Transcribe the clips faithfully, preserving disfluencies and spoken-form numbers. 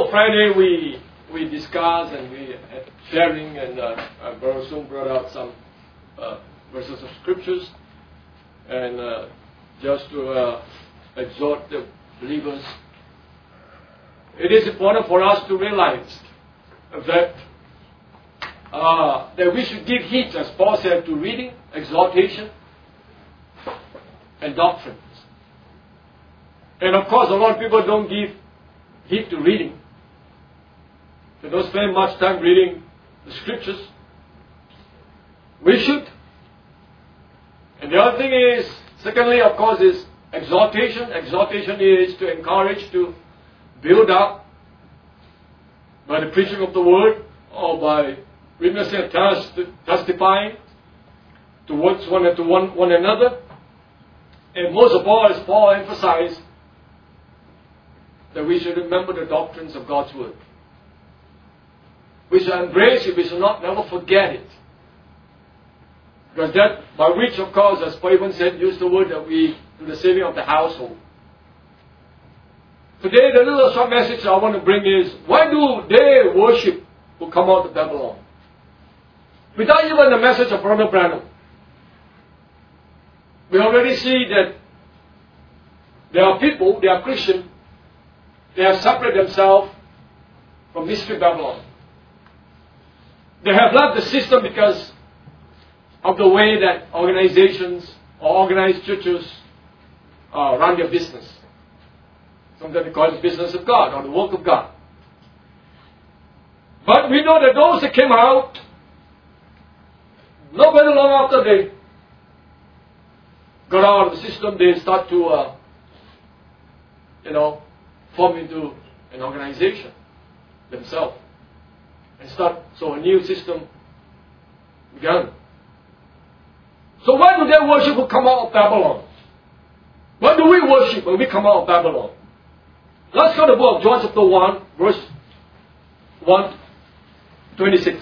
know, Friday we we discussed and we had sharing, and uh, uh, Brother Sung brought out some uh, verses of scriptures, and uh, just to uh, exhort the believers. It is important for us to realize that uh, that we should give heed, as Paul said, to reading, exhortation, and doctrines. And of course, a lot of people don't give heed to reading. They don't spend much time reading the scriptures. We should. And the other thing is, secondly, of course, is exhortation. Exhortation is to encourage, to build up by the preaching of the word, or by witnessing and test- testifying towards one and to one, one another. And most of all, as Paul emphasized, that we should remember the doctrines of God's word. We should embrace it. We should not never forget it. Because that, by which, of course, as Paul even said, use the word that we, to the saving of the household. Today, the little short message I want to bring is, why do they worship who come out of Babylon? Without even the message of Brother Branham, we already see that there are people, they are Christian, they have separated themselves from Mystery Babylon. They have left the system because of the way that organizations or organized churches uh, run their business. Sometimes they call it the business of God or the work of God. But we know that those that came out, not very long after they got out of the system, they start to, uh, you know, form into an organization themselves. And start, so a new system began. So why do they worship who come out of Babylon? Why do we worship when we come out of Babylon? Let's go to the book of John chapter one, verse one, twenty-six.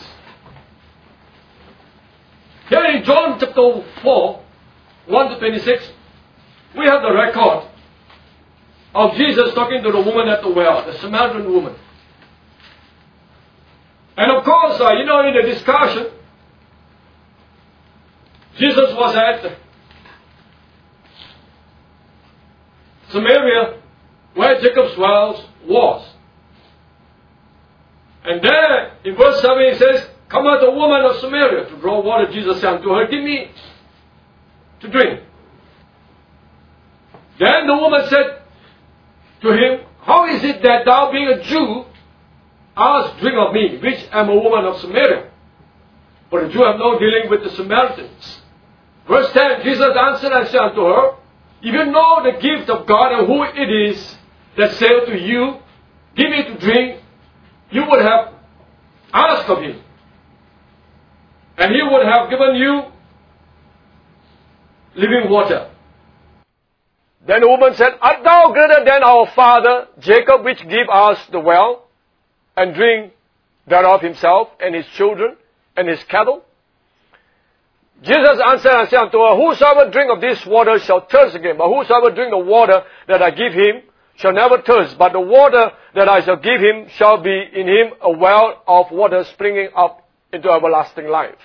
Here in John chapter four, one to twenty-six, we have the record of Jesus talking to the woman at the well, the Samaritan woman. And of course, uh, you know, in the discussion, Jesus was at Samaria, where Jacob's wells was. And there, in verse seven, he says, come out a woman of Samaria to draw water. Jesus said unto her, give me to drink. Then the woman said to him, how is it that thou, being a Jew, ask drink of me, which am a woman of Samaria? For the Jew have no dealing with the Samaritans. Verse ten, Jesus answered and said unto her, if you know the gift of God and who it is that saith to you, give me to drink, you would have asked of him, and he would have given you living water. Then the woman said, art thou greater than our father Jacob, which gave us the well, and drink thereof himself, and his children, and his cattle? Jesus answered and said unto her, whosoever drink of this water shall thirst again, but whosoever drink the water that I give him shall never thirst, but the water that I shall give him shall be in him a well of water springing up into everlasting life.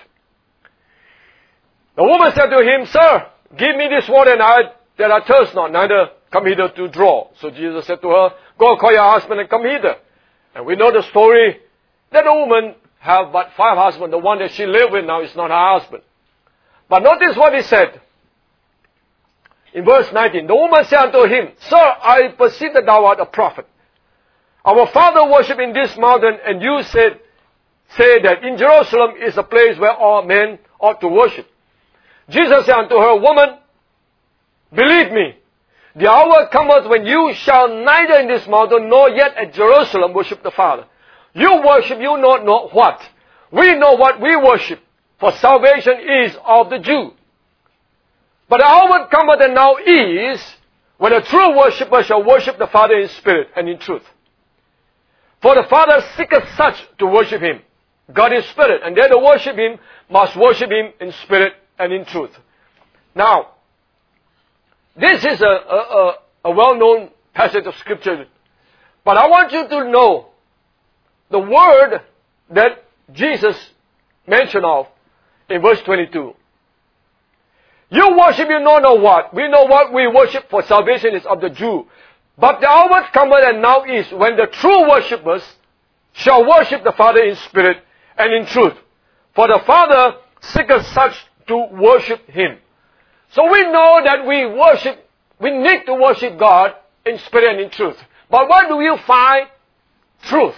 The woman said to him, Sir, give me this water, and I, that I thirst not, neither come hither to draw. So Jesus said to her, Go call your husband and come hither. And we know the story that the woman have but five husbands. The one that she lived with now is not her husband. But notice what he said. In verse nineteen, the woman said unto him, Sir, I perceive that thou art a prophet. Our father worshipped in this mountain, and you said, say that in Jerusalem is a place where all men ought to worship. Jesus said unto her, Woman, believe me, the hour cometh when you shall neither in this mountain nor yet at Jerusalem worship the Father. You worship, you know not what. We know what we worship, for salvation is of the Jew. But the hour cometh and now is, when a true worshipper shall worship the Father in spirit and in truth. For the Father seeketh such to worship him. God is spirit, and they that worship him must worship him in spirit and in truth. Now, this is a, a, a, a well-known passage of Scripture. But I want you to know the word that Jesus mentioned of in verse twenty-two. You worship you know not what. We know what we worship, for salvation is of the Jew. But the hour cometh and now is, when the true worshippers shall worship the Father in spirit and in truth. For the Father seeketh such to worship Him. So we know that we worship, we need to worship God in spirit and in truth. But where do you find truth?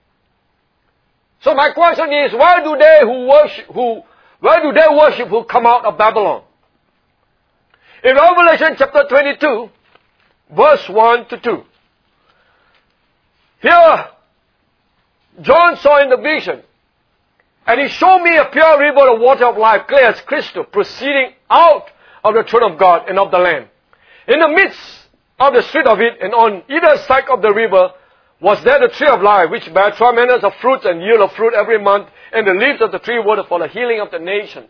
So my question is, where do they who worship, who, where do they worship who come out of Babylon? In Revelation chapter twenty-two, verse one to two. Here, John saw in the vision, and he showed me a pure river of water of life, clear as crystal, proceeding out of the throne of God and of the Lamb. In the midst of the street of it, and on either side of the river, was there the tree of life, which bare twelve manners of fruits and yield of fruit every month, and the leaves of the tree were for the healing of the nations.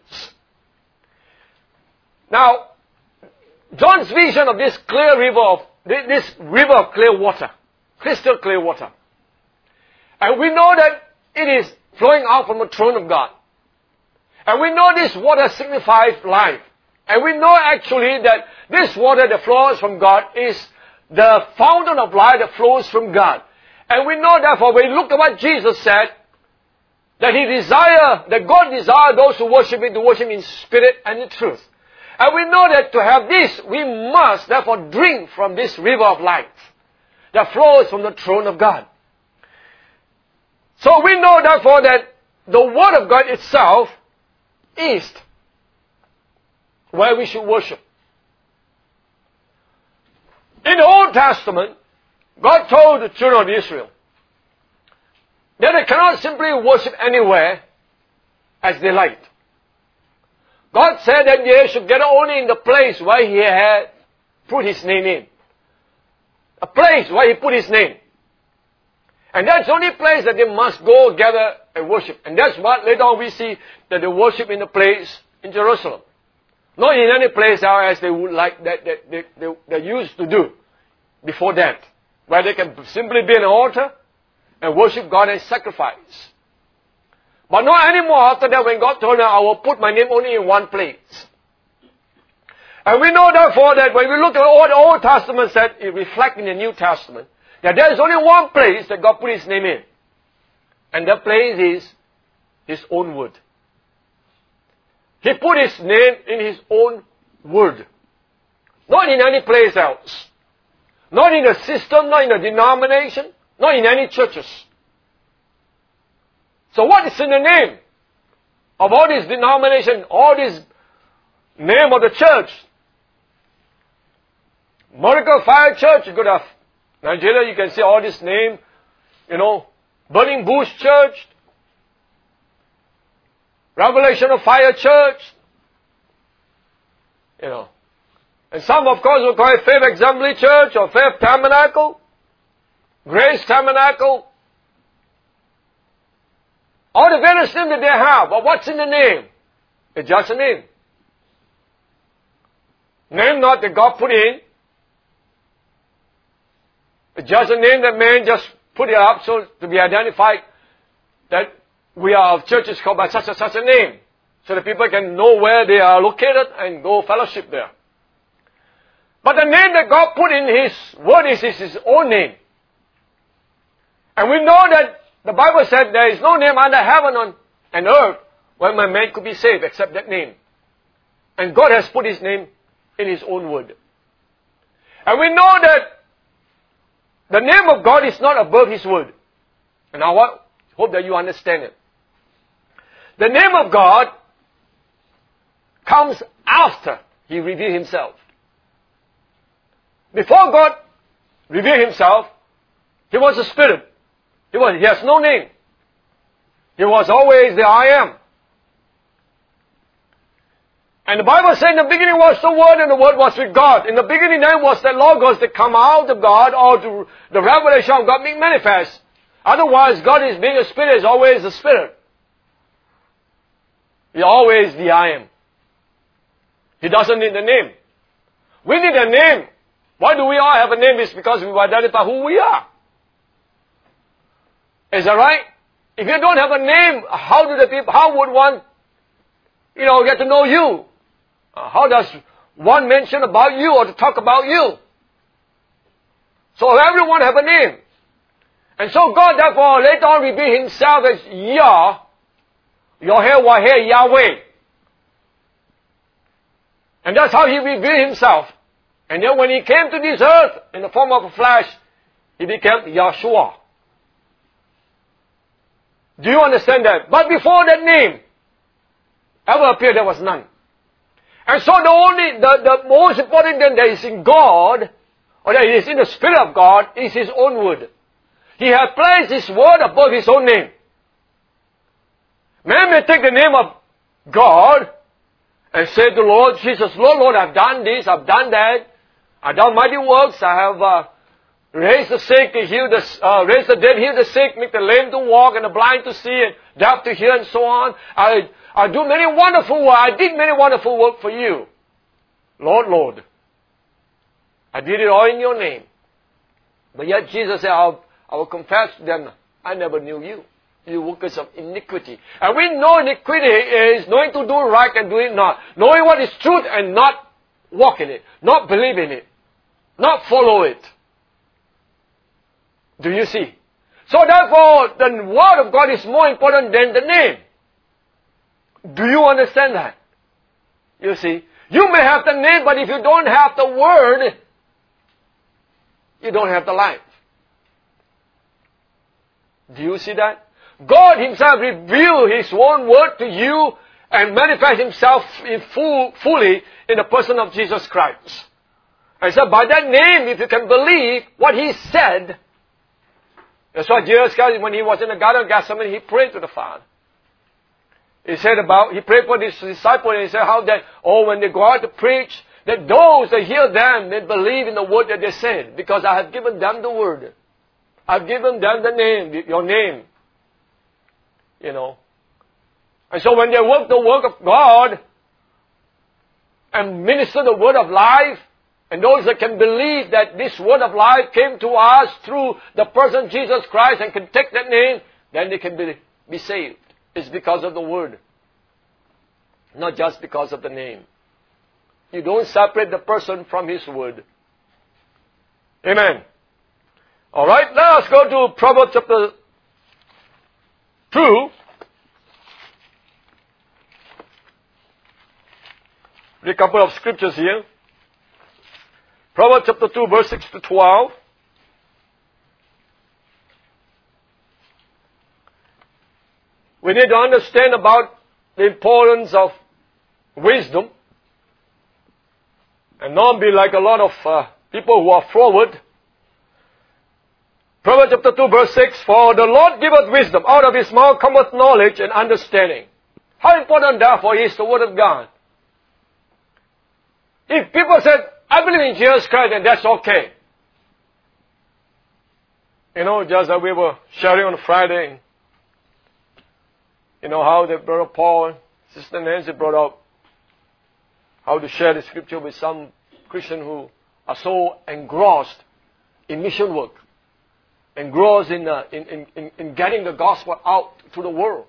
Now, John's vision of this clear river of, this river of clear water, crystal clear water. And we know that it is flowing out from the throne of God. And we know this water signifies life. And we know actually that this water that flows from God is the fountain of life that flows from God. And we know therefore, when we look at what Jesus said, that He desire, that God desire those who worship Him to worship in spirit and in truth. And we know that to have this, we must therefore drink from this river of life that flows from the throne of God. So we know therefore that the Word of God itself is where we should worship. In the Old Testament, God told the children of Israel that they cannot simply worship anywhere as they liked. God said that they should gather only in the place where He had put His name in. A place where He put His name. And that's the only place that they must go gather and worship. And that's what later on we see that they worship in the place in Jerusalem. Not in any place else as they would like, that, that they, they, they used to do before that. Where they can simply be an altar and worship God and sacrifice. But not anymore after that when God told them, I will put my name only in one place. And we know therefore that when we look at what the Old Testament said, it reflects in the New Testament, that there is only one place that God put His name in. And that place is His own word. He put His name in His own word. Not in any place else. Not in a system, not in a denomination, not in any churches. So what is in the name of all these denominations, all this name of the church? Miracle Fire Church, you could have Nigeria, you can see all this name, you know, Burning Bush Church, Revelation of Fire Church, you know. And some, of course, will call it Faith Assembly Church or Faith Tabernacle, Grace Tabernacle. All the various names that they have, but what's in the name? It's just a name. Name not that God put in. It's just a name that man just put it up so to be identified that we are of churches called by such and such a name. So that people can know where they are located and go fellowship there. But the name that God put in His Word is His own name. And we know that the Bible said there is no name under heaven and earth where my man could be saved except that name. And God has put His name in His own word. And we know that the name of God is not above His word. And I hope that you understand it. The name of God comes after He revealed Himself. Before God revealed Himself, He was a spirit. He was, He has no name. He was always the I am. And the Bible says in the beginning was the Word and the Word was with God. In the beginning then was the Logos that come out of God or to the revelation of God being manifest. Otherwise, God is being a spirit, is always a spirit. He always the I am. He doesn't need a name. We need a name. Why do we all have a name? It's because we identify who we are. Is that right? If you don't have a name, how do the people, how would one, you know, get to know you? Uh, how does one mention about you or to talk about you? So everyone have a name. And so God therefore later on revealed Himself as Yah, Yahweh, Yahweh. And that's how He revealed Himself. And then when He came to this earth in the form of a flesh, He became Yahshua. Do you understand that? But before that name ever appeared, there was none. And so the only, the, the most important thing that is in God, or that is in the Spirit of God, is His own word. He has placed His word above His own name. Man may take the name of God and say to the Lord Jesus, Lord, Lord, I've done this, I've done that, I've done mighty works, I have uh, raised the sick, healed the, uh, raised the dead, healed the sick, make the lame to walk, and the blind to see, and deaf to hear, and so on. I, I do many wonderful work, I did many wonderful work for you. Lord, Lord, I did it all in your name. But yet Jesus said, I'll, I will confess to them, I never knew you. You workers of iniquity. And we know iniquity is knowing to do right and doing not. Knowing what is truth and not walk in it. Not believe in it. Not follow it. Do you see? So therefore, the word of God is more important than the name. Do you understand that? You see? You may have the name, but if you don't have the word, you don't have the life. Do you see that? God Himself revealed His own word to you and manifest Himself in full, fully in the person of Jesus Christ. And so by that name, if you can believe what He said, that's why Jesus Christ, when He was in the Garden of Gethsemane, He prayed to the Father. He said about, He prayed for His disciples, and He said how that, oh, when they go out to preach, that those that hear them may believe in the word that they said, because I have given them the word. I've given them the name, your name. You know. And so when they work the work of God and minister the word of life, and those that can believe that this word of life came to us through the person Jesus Christ and can take that name, then they can be, be saved. It's because of the word. Not just because of the name. You don't separate the person from his word. Amen. Alright, let us go to Proverbs chapter two. Read a couple of scriptures here. Proverbs chapter two, verse six to twelve. We need to understand about the importance of wisdom and not be like a lot of uh, people who are forward. Proverbs chapter two, verse six, for the Lord giveth wisdom, out of His mouth cometh knowledge and understanding. How important therefore is the word of God? If people said, I believe in Jesus Christ, then that's okay. You know, just as we were sharing on Friday, you know how that Brother Paul, Sister Nancy brought up how to share the scripture with some Christians who are so engrossed in mission work, engrossed in, uh, in, in, in getting the gospel out to the world.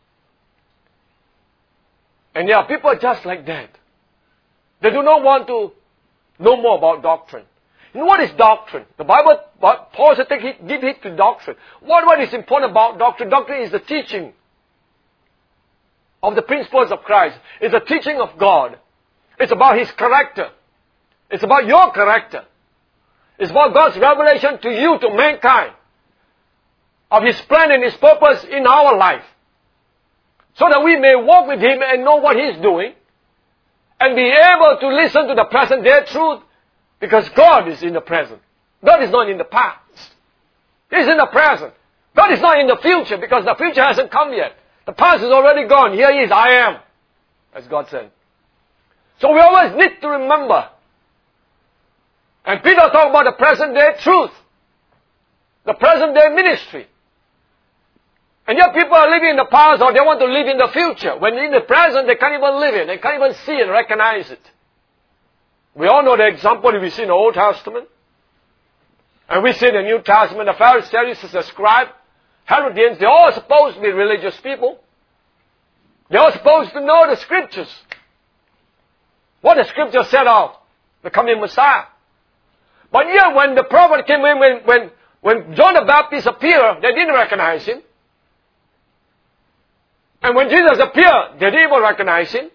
And there are people just like that. They do not want to know more about doctrine. You know what is doctrine? The Bible, Paul said, take it, give it to doctrine. What, what is important about doctrine? Doctrine is the teaching of the principles of Christ. It's the teaching of God. It's about His character. It's about your character. It's about God's revelation to you, to mankind, of His plan and His purpose in our life. So that we may walk with Him and know what He's doing, and be able to listen to the present day truth, because God is in the present. God is not in the past. He's in the present. God is not in the future, because the future hasn't come yet. The past is already gone. Here He is, I am, as God said. So we always need to remember. And Peter talked about the present day truth, the present day ministry. And yet people are living in the past, or they want to live in the future. When in the present, they can't even live it. They can't even see and recognize it. We all know the example we see in the Old Testament. And we see in the New Testament, the Pharisees, the scribes, Herodians, they're all supposed to be religious people. They're all supposed to know the Scriptures. What the Scripture said of the coming Messiah. But yet when the prophet came in, when, when, when John the Baptist appeared, they didn't recognize him. And when Jesus appeared, they didn't even recognize him.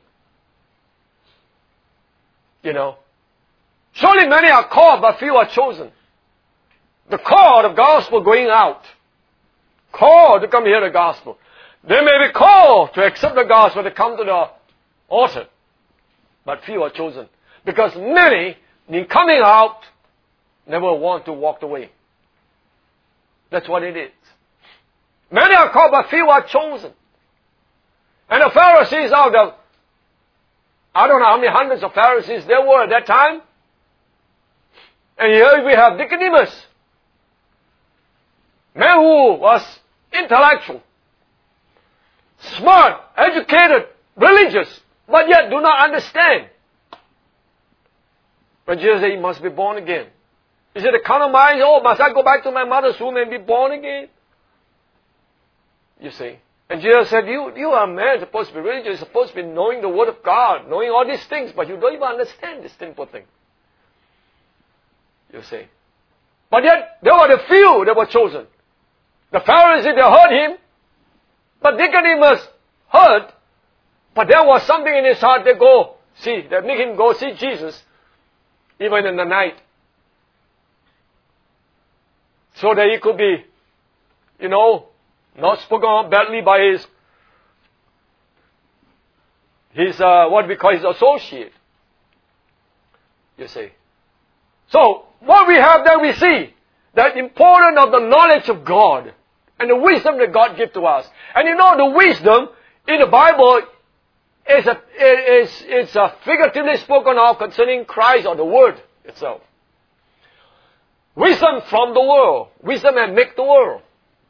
You know. Surely many are called, but few are chosen. The call of the gospel going out. Called to come hear the gospel. They may be called to accept the gospel, to come to the altar. But few are chosen. Because many, in coming out, never want to walk away. That's what it is. Many are called, but few are chosen. And the Pharisees out of, I don't know how many hundreds of Pharisees there were at that time. And here we have Nicodemus. Man who was intellectual, smart, educated, religious, but yet do not understand. But Jesus said he must be born again. Is it a carnal mind? Oh, must I go back to my mother's womb and be born again? You see. And Jesus said, you, you are a man supposed to be religious, you're supposed to be knowing the Word of God, knowing all these things, but you don't even understand this simple thing. You see. But yet, there were the few that were chosen. The Pharisees, they heard him, but Nicodemus heard, but there was something in his heart that go see, that make him go see Jesus, even in the night. So that he could be, you know, not spoken of badly by his, his uh, what we call his associate. You see. So, what we have there, we see the importance of the knowledge of God and the wisdom that God gives to us. And you know, the wisdom in the Bible is a, is, is a figuratively spoken of concerning Christ or the Word itself. Wisdom from the world. Wisdom that make the world.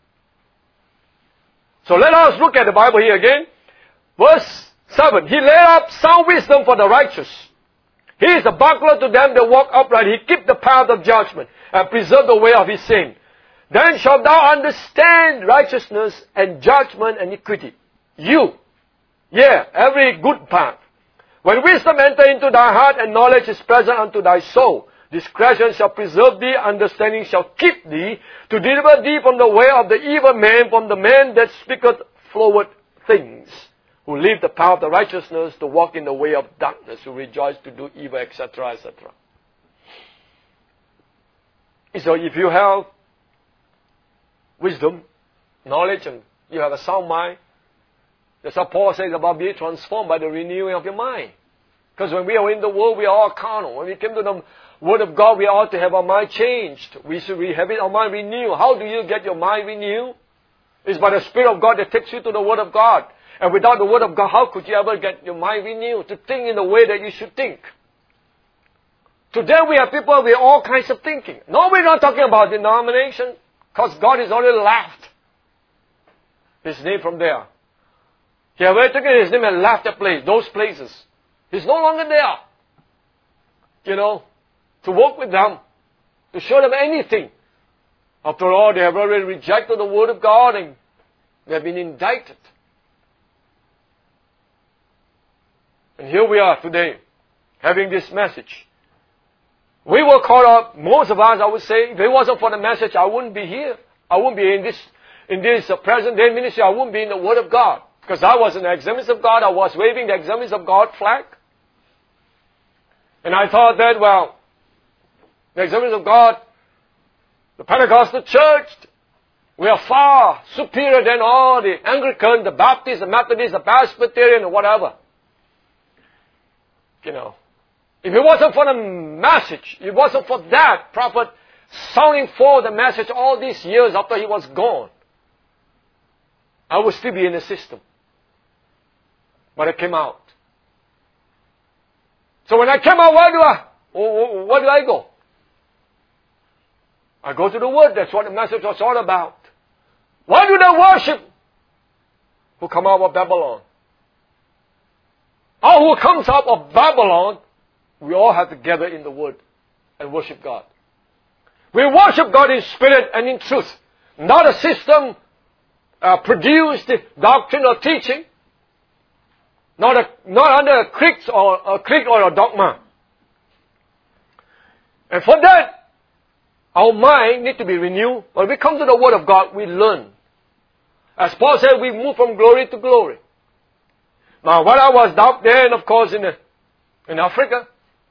So let us look at the Bible here again. Verse seven. He laid up sound wisdom for the righteous. He is a buckler to them that walk upright. He keep the path of judgment and preserve the way of his sin. Then shalt thou understand righteousness and judgment and equity. You. Yeah, every good path. When wisdom enter into thy heart and knowledge is present unto thy soul, discretion shall preserve thee, understanding shall keep thee, to deliver thee from the way of the evil man, from the man that speaketh froward things, who leave the path of the righteousness, to walk in the way of darkness, who rejoice to do evil, et cetera, et cetera. So if you have wisdom, knowledge, and you have a sound mind, that's what Paul says about being transformed by the renewing of your mind. Because when we are in the world, we are all carnal. When we came to the Word of God, we ought to have our mind changed. We should have our mind renewed. How do you get your mind renewed? It's by the Spirit of God that takes you to the Word of God. And without the Word of God, how could you ever get your mind renewed? To think in the way that you should think. Today we have people with all kinds of thinking. No, we're not talking about denomination, because God has already left His name from there. He has already taken His name and left that place, those places. He's no longer there. You know, to work with them, to show them anything. After all, they have already rejected the Word of God and they have been indicted. And here we are today, having this message. We were caught up, most of us, I would say, if it wasn't for the message, I wouldn't be here. I wouldn't be in this, in this uh, present day ministry. I wouldn't be in the Word of God. Because I was in the Assemblies of God. I was waving the Assemblies of God flag. And I thought that, well, the Assemblies of God, the Pentecostal church, we are far superior than all the Anglican, the Baptist, the Methodist, the Presbyterian, or whatever. You know. If it wasn't for the message, if it wasn't for that prophet sounding for the message all these years after he was gone, I would still be in the system. But I came out. So when I came out, where do I, where do I go? I go to the Word. That's what the message was all about. Why do they worship who come out of Babylon? All who comes out of Babylon, we all have to gather in the Word and worship God. We worship God in spirit and in truth. Not a system uh, produced doctrine or teaching, not a, not under a creed or a creed or a dogma. And for that, our mind need to be renewed. When we come to the Word of God, we learn. As Paul said, we move from glory to glory. Now, when I was out there, and of course in, in Africa,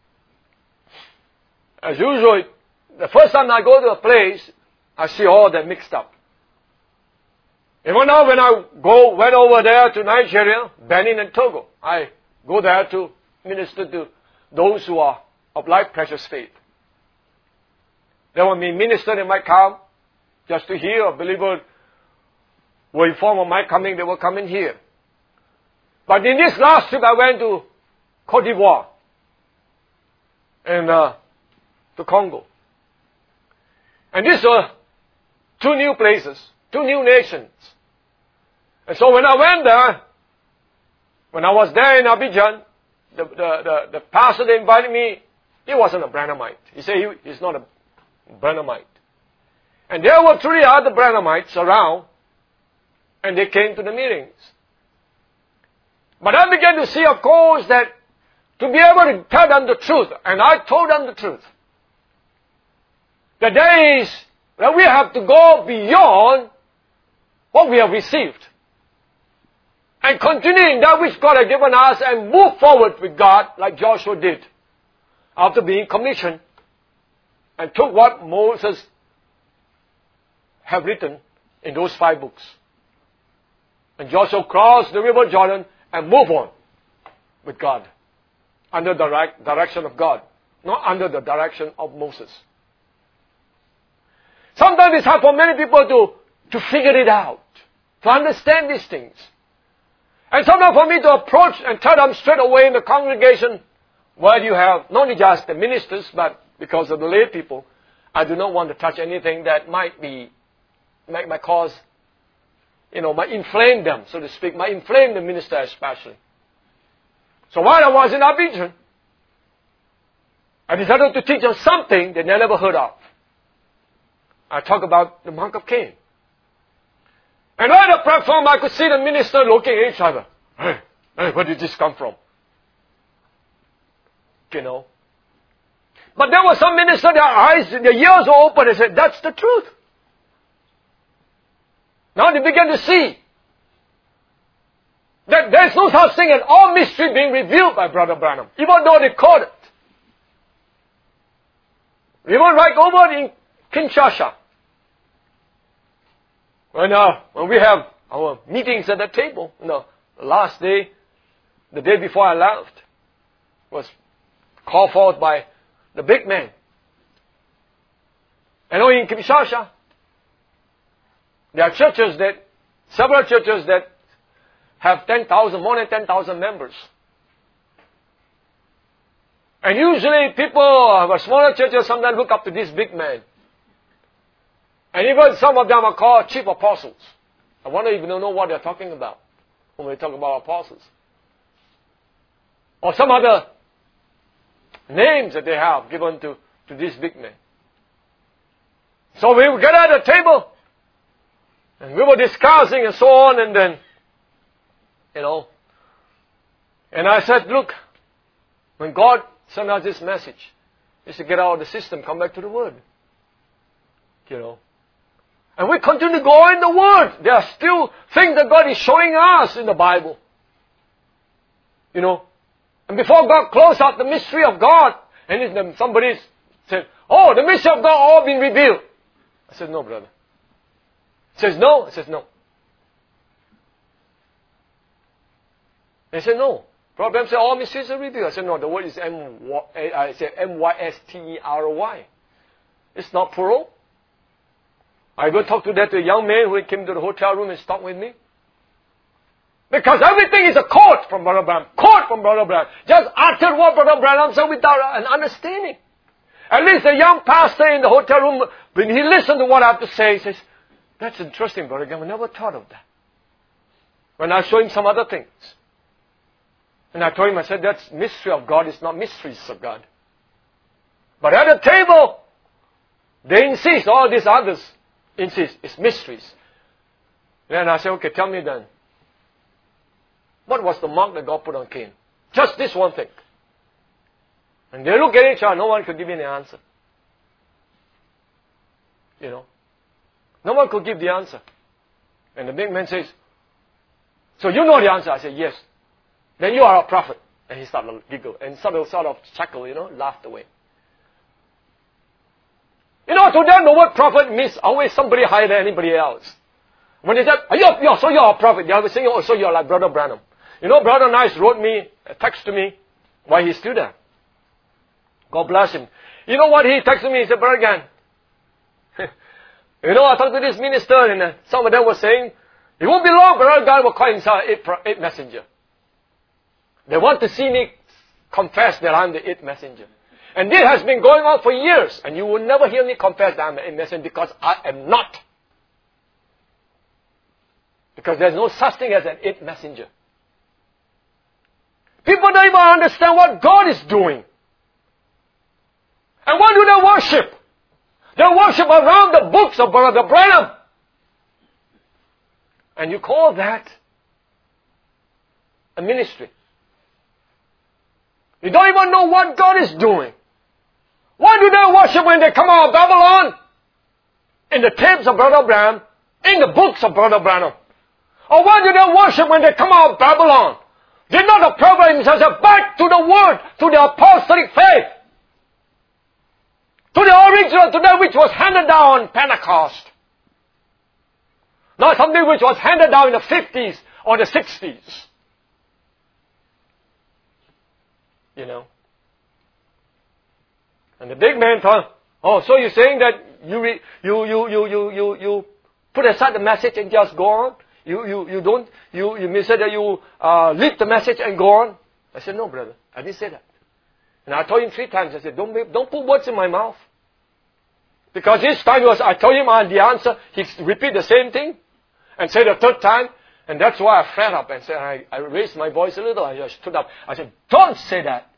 as usual, the first time I go to a place, I see all that mixed up. Even now when I go, went over there to Nigeria, Benin and Togo, I go there to minister to those who are of like precious faith. Then when we minister, they might come just to hear. A believer were informed of my coming, they will come in here. But in this last trip, I went to Cote d'Ivoire and uh, to Congo. And these were two new places, two new nations. And so when I went there, when I was there in Abidjan, the, the, the, the pastor that invited me, he wasn't a Branhamite. He said he, he's not a Branhamite. And there were three other Branhamites around, and they came to the meetings. But I began to see, of course, that to be able to tell them the truth, and I told them the truth, that there is, that we have to go beyond what we have received, and continue in that which God has given us, and move forward with God like Joshua did, after being commissioned, and took what Moses have written in those five books. And Joshua crossed the river Jordan and moved on with God, under the direct direction of God, not under the direction of Moses. Sometimes it's hard for many people to, to figure it out, to understand these things. And sometimes for me to approach and tell them straight away in the congregation, where you have not only just the ministers, but because of the lay people, I do not want to touch anything that might be, might, might cause, you know, might inflame them, so to speak, might inflame the minister especially. So while I was in Abidjan, I decided to teach them something they never heard of. I talk about the monk of Cain. And on the platform, I could see the minister looking at each other. Hey, hey, where did this come from? You know. But there was some minister, their eyes, their ears were open. They said, that's the truth. Now they began to see that there's no such thing as all mystery being revealed by Brother Branham, even though they called it. Even right over in Kinshasa, when, uh, when we have our meetings at the table, you know, the last day, the day before I left, was called forth by the big man. And in Kinshasa, there are churches that, several churches that have ten thousand, more than ten thousand members. And usually people who are smaller churches sometimes look up to this big man. And even some of them are called chief apostles. I wonder if you don't know what they're talking about when we talk about apostles. Or some other names that they have given to, to this big man. So we would get at the table, and we were discussing and so on, and then, you know, and I said, look, when God sent us this message, is to get out of the system, come back to the Word. You know. And we continue to go in the Word. There are still things that God is showing us in the Bible. You know. And before God closed out the mystery of God, and somebody said, oh, the mystery of God all been revealed. I said, no, brother. He says, no. I says, no. They said, no. Problem said, all mysteries are revealed. I said, no, the word is M Y, I said M Y S T E R Y. It's not plural. I go talk to that to a young man who came to the hotel room and talked with me. Because everything is a quote from Brother Branham. Quote from Brother Branham. Just utter what Brother Branham said without an understanding. At least the young pastor in the hotel room, when he listened to what I have to say, he says, that's interesting, Brother Branham. I never thought of that. When I show him some other things. And I told him, I said, that's mystery of God. It's not mysteries of God. But at the table, they insist, all these others insist, it's mysteries. Then I said, okay, tell me then. What was the mark that God put on Cain? Just this one thing. And they look at each other, no one could give me the answer. You know. No one could give the answer. And the big man says, so you know the answer? I said, yes. Then you are a prophet. And he started to giggle and sort of, sort of chuckle, you know, laughed away. You know, to them the word prophet means always somebody higher than anybody else. When they said, are you, you're, so you're a prophet, they always say, oh, so you're like Brother Branham. You know, Brother Nice wrote me, a text to me, while he's still there. God bless him. You know what he texted me? He said, Brother Gan, you know, I talked to this minister and uh, some of them were saying, it won't be long, Brother Gan will call himself eight, eight messenger. They want to see me confess that I'm the eighth messenger. And this has been going on for years. And you will never hear me confess that I'm the eighth messenger because I am not. Because there's no such thing as an eighth messenger. People don't even understand what God is doing. And what do they worship? They worship around the books of Brother Branham. And you call that a ministry. You don't even know what God is doing. Why do they worship when they come out of Babylon? In the tapes of Brother Branham, in the books of Brother Branham. Or why do they worship when they come out of Babylon? Did not the prophet himself back to the Word, to the apostolic faith, to the original, to that which was handed down on Pentecost. Not something which was handed down in the fifties or the sixties. You know. And the big man thought, oh, so you're saying that you re, you, you, you, you, you, you put aside the message and just go on? You, you, you don't, you, you said that you uh, leave the message and go on? I said, no, brother, I didn't say that. And I told him three times, I said, don't, make, don't put words in my mouth. Because each time was, I told him the answer, he repeated the same thing and said the third time. And that's why I fed up and said, I, I raised my voice a little. I just stood up. I said, don't say that.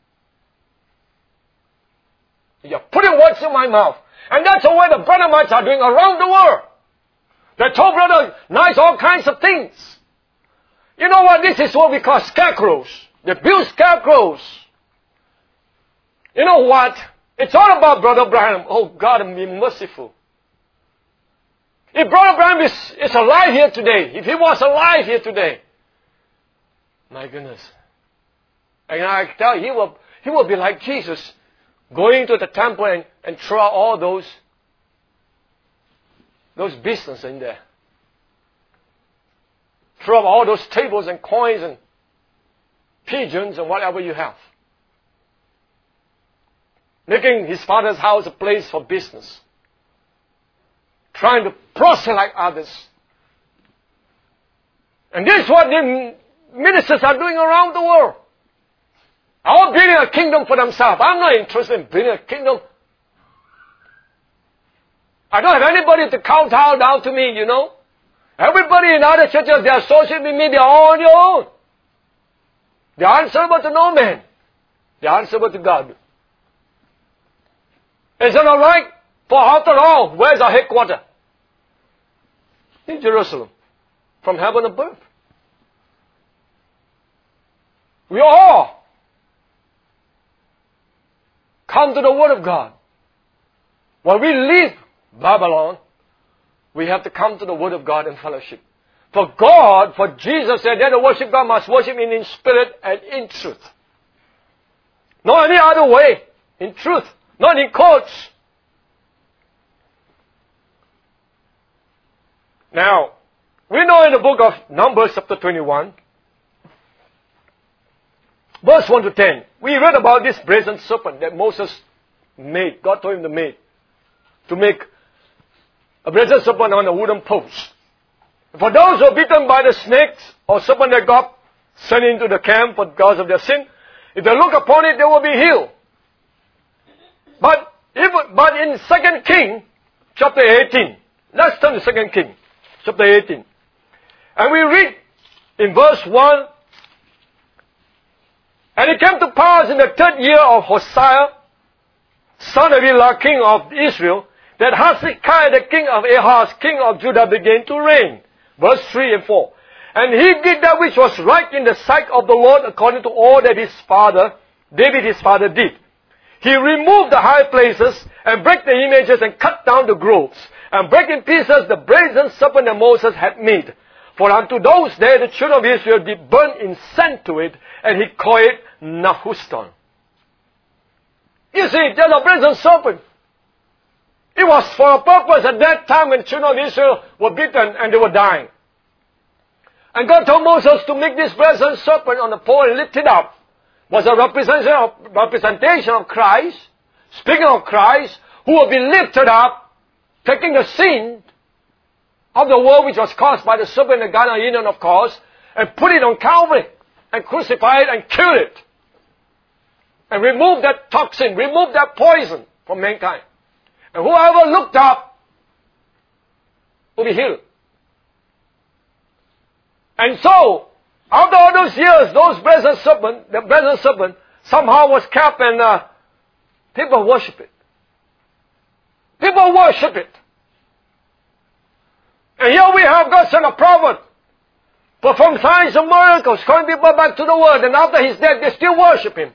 You're putting words in my mouth. And that's the way the Branhamites are doing around the world. They told Brother Nice all kinds of things. You know what? This is what we call scarecrows. They build scarecrows. You know what? It's all about Brother Branham. Oh, God, be merciful. If Brother Branham is, is alive here today, if he was alive here today, my goodness. And I tell you, he will, he will be like Jesus, going to the temple and, and throw out all those, those business in there. Throw out all those tables and coins and pigeons and whatever you have. Making his father's house a place for business. Trying to proselyte others. And this is what the ministers are doing around the world. All building a kingdom for themselves. I'm not interested in building a kingdom. I don't have anybody to kowtow down to me, you know. Everybody in other churches, they are associated with me, they are all on your own. They are answerable to no man. They are answerable to God. Is it alright? For after all, where's our headquarters? In Jerusalem. From heaven above. We all come to the Word of God. When we leave Babylon, we have to come to the Word of God in fellowship. For God, for Jesus said that the worship God must worship Him in spirit and in truth. Not any other way. In truth. Not in quotes. Now, we know in the book of Numbers chapter twenty-one, verse one to ten, we read about this brazen serpent that Moses made. God told him to make. To make a brazen serpent on a wooden post. For those who are bitten by the snakes or serpent that got sent into the camp because of their sin, if they look upon it, they will be healed. But, if, but in Second Kings, chapter eighteen, let's turn to Second Kings, chapter eighteen. And we read in verse one, and it came to pass in the third year of Hosea, son of Elah, king of Israel, that Hezekiah, the king of Ahaz, king of Judah, began to reign. Verse three and four. And he did that which was right in the sight of the Lord according to all that his father, David his father, did. He removed the high places and brake the images and cut down the groves and brake in pieces the brazen serpent that Moses had made. For unto those there the children of Israel did burn incense to it, and he called it Nehushtan. You see, there's a brazen serpent. It was for a purpose at that time when the children of Israel were beaten and they were dying. And God told Moses to make this brazen serpent on the pole and lift it up. It was a representation of, representation of Christ, speaking of Christ, who will be lifted up, taking the sin of the world which was caused by the serpent in the Garden of Eden, of course, and put it on Calvary, and crucify it and kill it. And remove that toxin, remove that poison from mankind. And whoever looked up will be healed. And so, after all those years, those brazen serpent, the brazen serpent, somehow was kept and uh, people worship it. People worship it. And here we have God sent a prophet, perform signs and miracles, calling people back to the Word, and after His death, they still worship Him.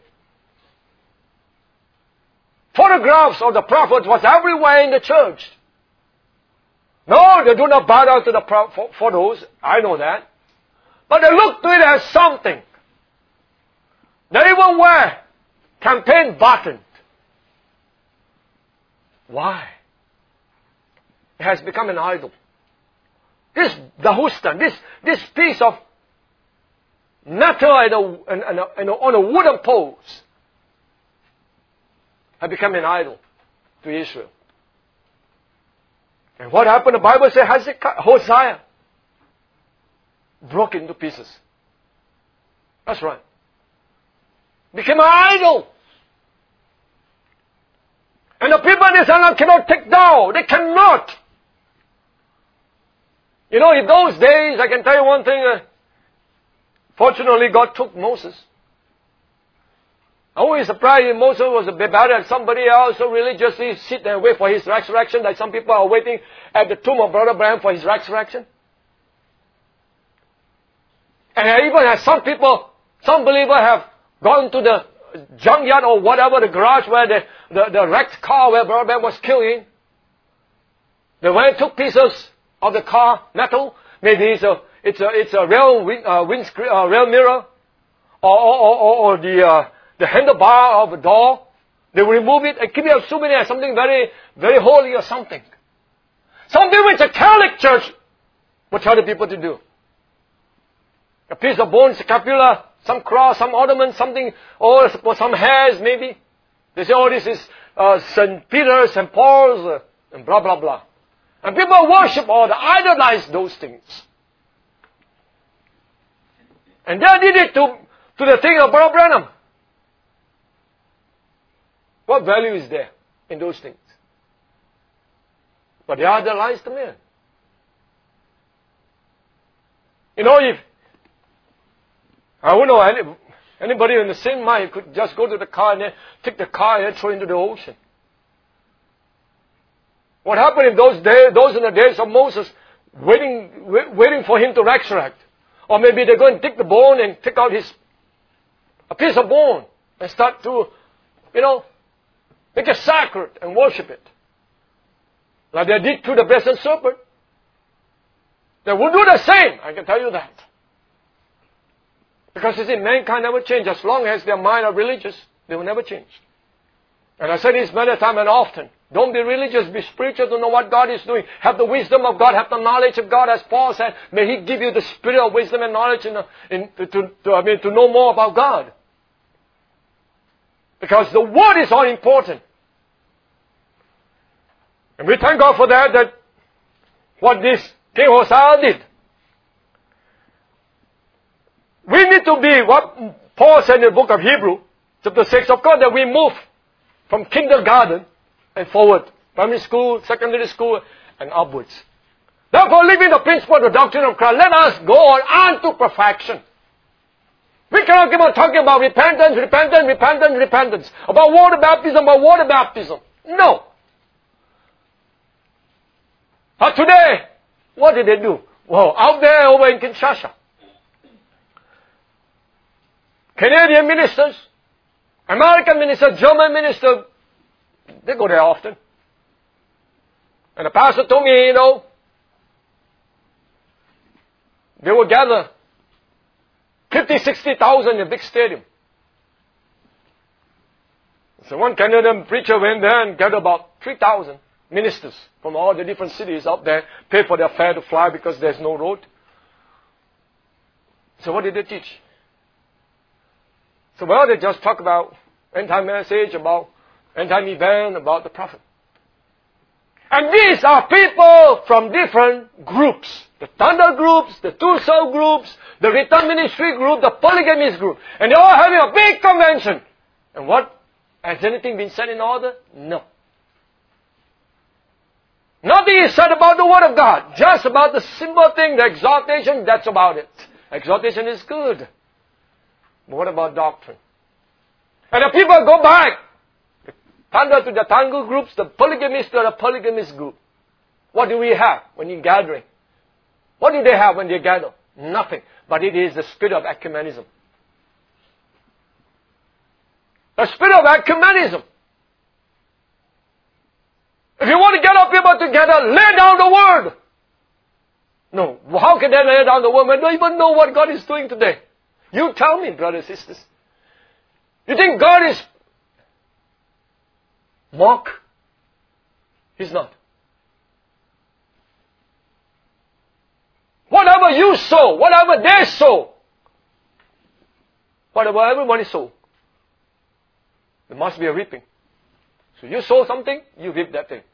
Photographs of the prophets was everywhere in the church. No, they do not bow down to the pro- photos. I know that. But they look to it as something. They even wear campaign buttons. Why? It has become an idol. This Nehushtan, this, this piece of metal and, a, and, and, a, and a, on a wooden post, had become an idol to Israel. And what happened? The Bible says Hezekiah, Hosea broke into pieces. That's right. Became an idol. And the people in Israel cannot take down. They cannot. You know, in those days, I can tell you one thing. Uh, fortunately, God took Moses. I'm always surprised if Moses was a bit better than somebody else so religiously sit there and wait for his resurrection, like some people are waiting at the tomb of Brother Abraham for his resurrection. And I even have some people, some believers have gone to the junkyard or whatever, the garage where the, the, the wrecked car where Brother Abraham was killed in. They went and took pieces of the car, metal, maybe it's a, it's a, it's a real wind, uh, windscreen, uh, real mirror, or, or, or, or the, uh, the handlebar of a door. They will remove it and keep it as souvenir, as something very, very holy or something. Something which a Catholic church will tell the people to do. A piece of bone, scapula, some cross, some ornament, something, or, or some hairs maybe. They say, oh, this is uh, Saint Peter, Saint Paul's, uh, and blah, blah, blah. And people worship or idolize those things. And they did it to, to the thing of Brother Branham. What value is there in those things? But they idolize the man. You know, if I don't know, any, anybody in the same mind could just go to the car and then take the car and throw it into the ocean. What happened in those days, those in the days of Moses, waiting, wait, waiting for him to resurrect? Or maybe they're going to take the bone and take out his, a piece of bone and start to, you know, make it sacred and worship it. Like they did to the brazen serpent. They will do the same, I can tell you that. Because you see, mankind never change. As long as their mind are religious, they will never change. And I said this many times and often. Don't be religious, be spiritual to know what God is doing. Have the wisdom of God, have the knowledge of God, as Paul said. May He give you the spirit of wisdom and knowledge in, in, to, to, to, I mean, to know more about God. Because the Word is all important. And we thank God for that, that what this King Hosea did. We need to be what Paul said in the book of Hebrews, chapter six, of course, that we move from kindergarten and forward. Primary school, secondary school, and upwards. Therefore, living the principle of the doctrine of Christ, let us go on unto perfection. We cannot keep on talking about repentance, repentance, repentance, repentance. About water baptism, about water baptism. No. But today, what did they do? Well, out there over in Kinshasa, Canadian ministers, American ministers, German ministers, they go there often. And the pastor told me, you know, they will gather fifty, sixty thousand in a big stadium. So one Canadian preacher went there and gathered about three thousand ministers from all the different cities up there, paid for their fare to fly because there's no road. So what did they teach? So well, they just talk about end-time message, about end-time event, about the prophet. And these are people from different groups. The Thunder groups, the Tulsa groups, the Return Ministry group, the Polygamist group. And they're all having a big convention. And what? Has anything been said in order? No. Nothing is said about the Word of God. Just about the simple thing, the exhortation, that's about it. Exhortation is good. But what about doctrine? And the people go back. The Thunder to the Thunder groups, the Polygamist to the Polygamist group. What do we have when you're gathering? What do they have when they gather? Nothing. But it is the spirit of ecumenism. The spirit of ecumenism. If you want to get up people together, lay down the Word. No. How can they lay down the Word when they don't even know what God is doing today? You tell me, brothers and sisters. You think God is mock? He's not. Whatever you sow, whatever they sow, whatever everybody sow, there must be a reaping. So you sow something, you reap that thing.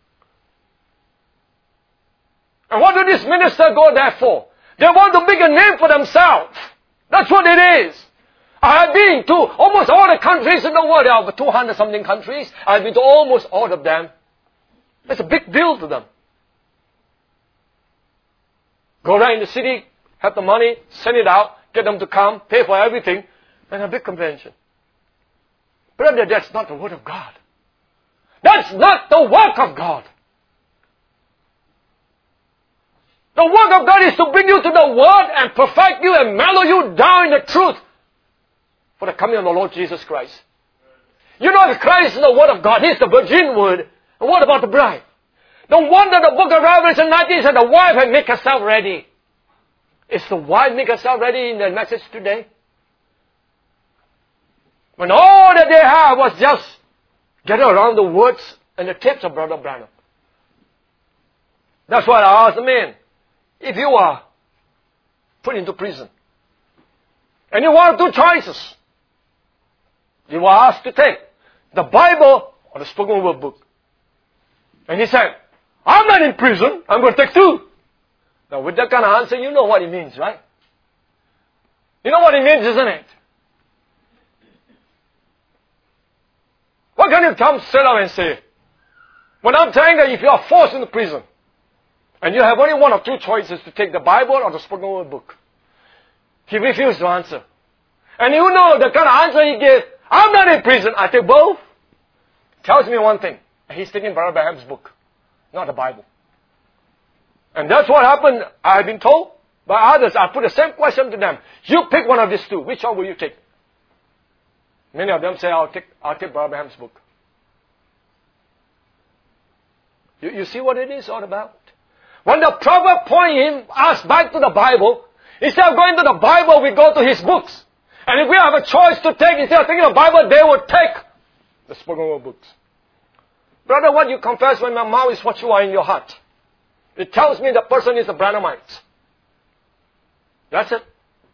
And what do these ministers go there for? They want to make a name for themselves. That's what it is. I have been to almost all the countries in the world. There are over two hundred something countries. I have been to almost all of them. It's a big deal to them. Go around in the city, have the money, send it out, get them to come, pay for everything, and a big convention. Brother, that's not the Word of God. That's not the work of God. The work of God is to bring you to the Word and perfect you and mellow you down in the truth for the coming of the Lord Jesus Christ. You know, if Christ is the Word of God, He's the virgin Word. And what about the bride? No wonder the book of Revelation nineteen said the wife had made herself ready. Is the wife make herself ready in the message today? When all that they have was just getting around the words and the tips of Brother Branham. That's why I asked the man, if you are put into prison, and you want two choices, you are asked to take the Bible or the spoken word book. And he said, I'm not in prison, I'm going to take two. Now with that kind of answer, you know what it means, right? You know what it means, isn't it? What can you come sit down and say? When I'm telling that if you are forced into prison, and you have only one of two choices to take the Bible or the spoken word book, he refused to answer. And you know the kind of answer he gave, I'm not in prison, I take both. Tells me one thing, he's taking Brother Branham's book, not the Bible. And that's what happened, I have been told by others. I put the same question to them. You pick one of these two. Which one will you take? Many of them say, I'll take, I'll take Brother Branham's book. You, you see what it is all about? When the prophet pointed us back to the Bible, instead of going to the Bible, we go to his books. And if we have a choice to take, instead of taking the Bible, they would take the spoken word books. Brother, what you confess when your mouth is what you are in your heart. It tells me the person is a Branhamite. That's it.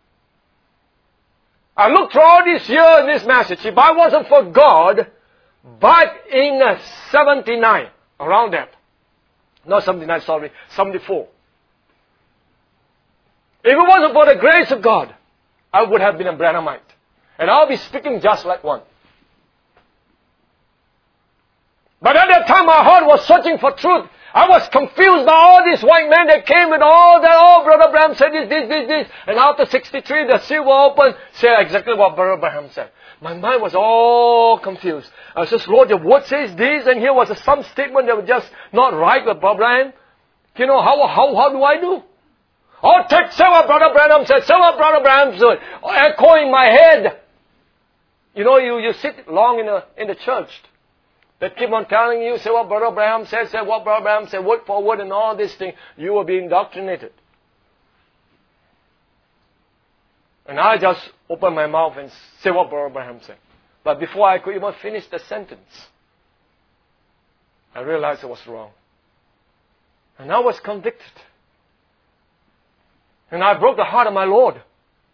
I looked through all this year in this message. If I wasn't for God, back in uh, seventy-nine, around that. Not seventy-nine, sorry, seventy-four. If it wasn't for the grace of God, I would have been a Branhamite. And I'll be speaking just like one. But at that time my heart was searching for truth. I was confused by all these white men that came with all that. Oh, Brother Branham said this, this, this, this. And after sixty-three, the seal will open. Say exactly what Brother Branham said. My mind was all confused. I was just, Lord, your word says this, and here was some statement that was just not right with Brother Branham. You know, how, how, how do I do? Or take, say what Brother Branham said, say what Brother Branham said, or echo in my head. You know, you, you sit long in the, in the church. They keep on telling you, say what Brother Branham said, say what Brother Branham said, word for word and all these things. You will be indoctrinated. And I just open my mouth and say what Brother Branham said. But before I could even finish the sentence, I realized I was wrong. And I was convicted. And I broke the heart of my Lord.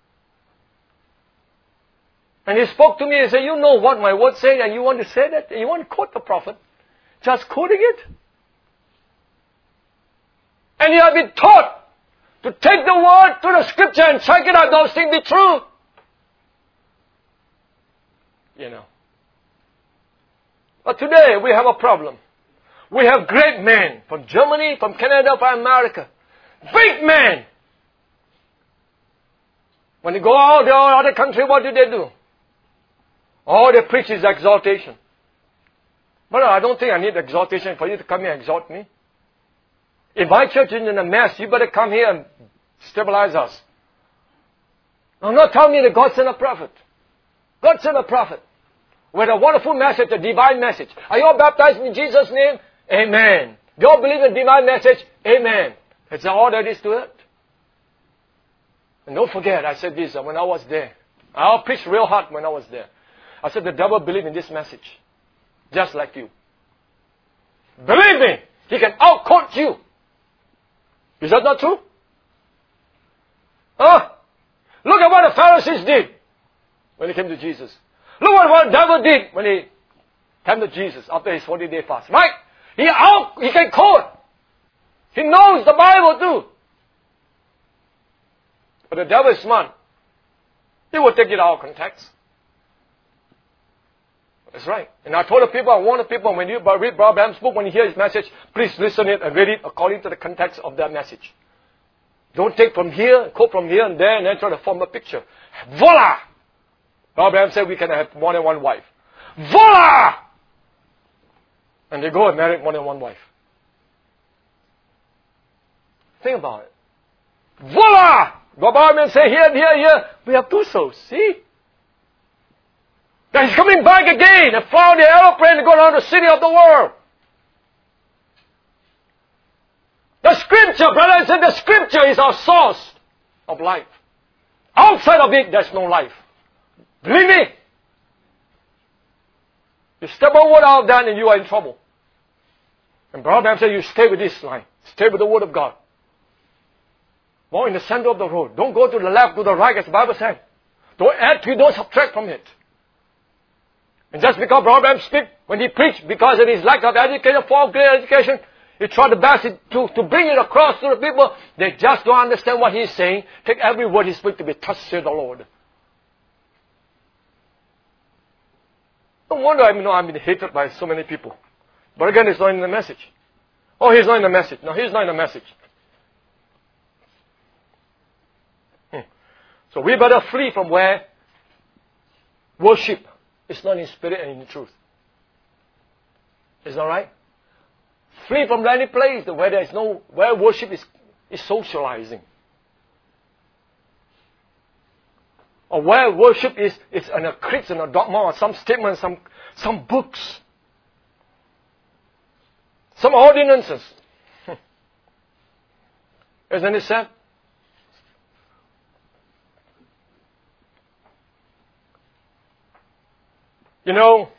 And He spoke to me and said, you know what my word says, and you want to say that? And you want to quote the prophet? Just quoting it? And you have been taught to take the word to the scripture and check it out, those things be true. You know. But today we have a problem. We have great men from Germany, from Canada, from America. Big men. When they go out to other country, what do they do? All they preach is exaltation. But I don't think I need exaltation for you to come here and exalt me. If my church is in a mess, you better come here and stabilize us. I'm not telling me that God sent a prophet. God sent a prophet with a wonderful message, a divine message. Are you all baptized in Jesus' name? Amen. Do you all believe in divine message? Amen. It's all there is to it. And don't forget, I said this when I was there. I preached real hard when I was there. I said, the devil believes in this message. Just like you. Believe me, he can outquote you. Is that not true? Huh? Look at what the Pharisees did when they came to Jesus. Look at what the devil did when he came to Jesus after his forty-day fast. Right? He out, he can quote. He knows the Bible too. But the devil is smart. He will take it out of context. That's right. And I told the people, I warned the people, when you read Brother Branham's book, when you hear his message, please listen it and read it according to the context of that message. Don't take from here, quote from here and there, and then try to form a picture. Voila! Brother Branham said we can have more than one wife. Voila! And they go and marry more than one wife. Think about it. Voila! Brother Branham say here, here, here, we have two souls. See? Then he's coming back again and fly the aeroplane and go around the city of the world. The scripture, brother, said the scripture is our source of life. Outside of it, there's no life. Believe me. You step over out of that and you are in trouble. And Brother Branham said you stay with this line. Stay with the Word of God. More in the center of the road. Don't go to the left, to the right, as the Bible said. Don't add to it, don't subtract from it. And just because Brother Branham speaks, when he preached, because of his lack of education, fourth grade education, he tried the best to, to bring it across to the people. They just don't understand what he's saying. Take every word he speaks to be touched, said the Lord. No wonder I know I'm being hated by so many people. But again, it's not in the message. Oh, he's not in the message. No, he's not in the message. Hmm. So we better flee from where worship is not in spirit and in truth. Is that right? Flee from any place where there is no, where worship is, is socializing. Or where worship is, is in a creed and a dogma or some statement, some, some books. Some ordinances. Isn't it sad? You know,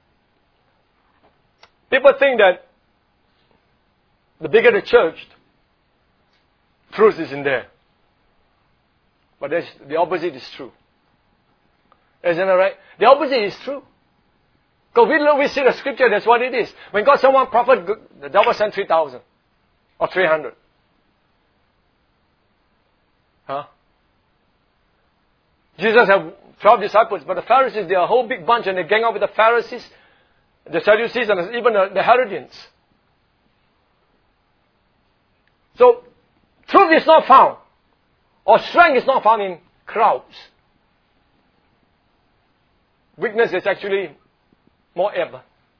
people think that the bigger the church, truth is in there. But the opposite is true. Isn't that right? The opposite is true. Because we, we see the scripture, that's what it is. When God sent one prophet, the devil sent three thousand. Or three hundred. Huh? Jesus had twelve disciples, but the Pharisees, they are a whole big bunch, and they gang up with the Pharisees, the Sadducees, and even the, the Herodians. So, truth is not found, or strength is not found in crowds. Weakness is actually more ever.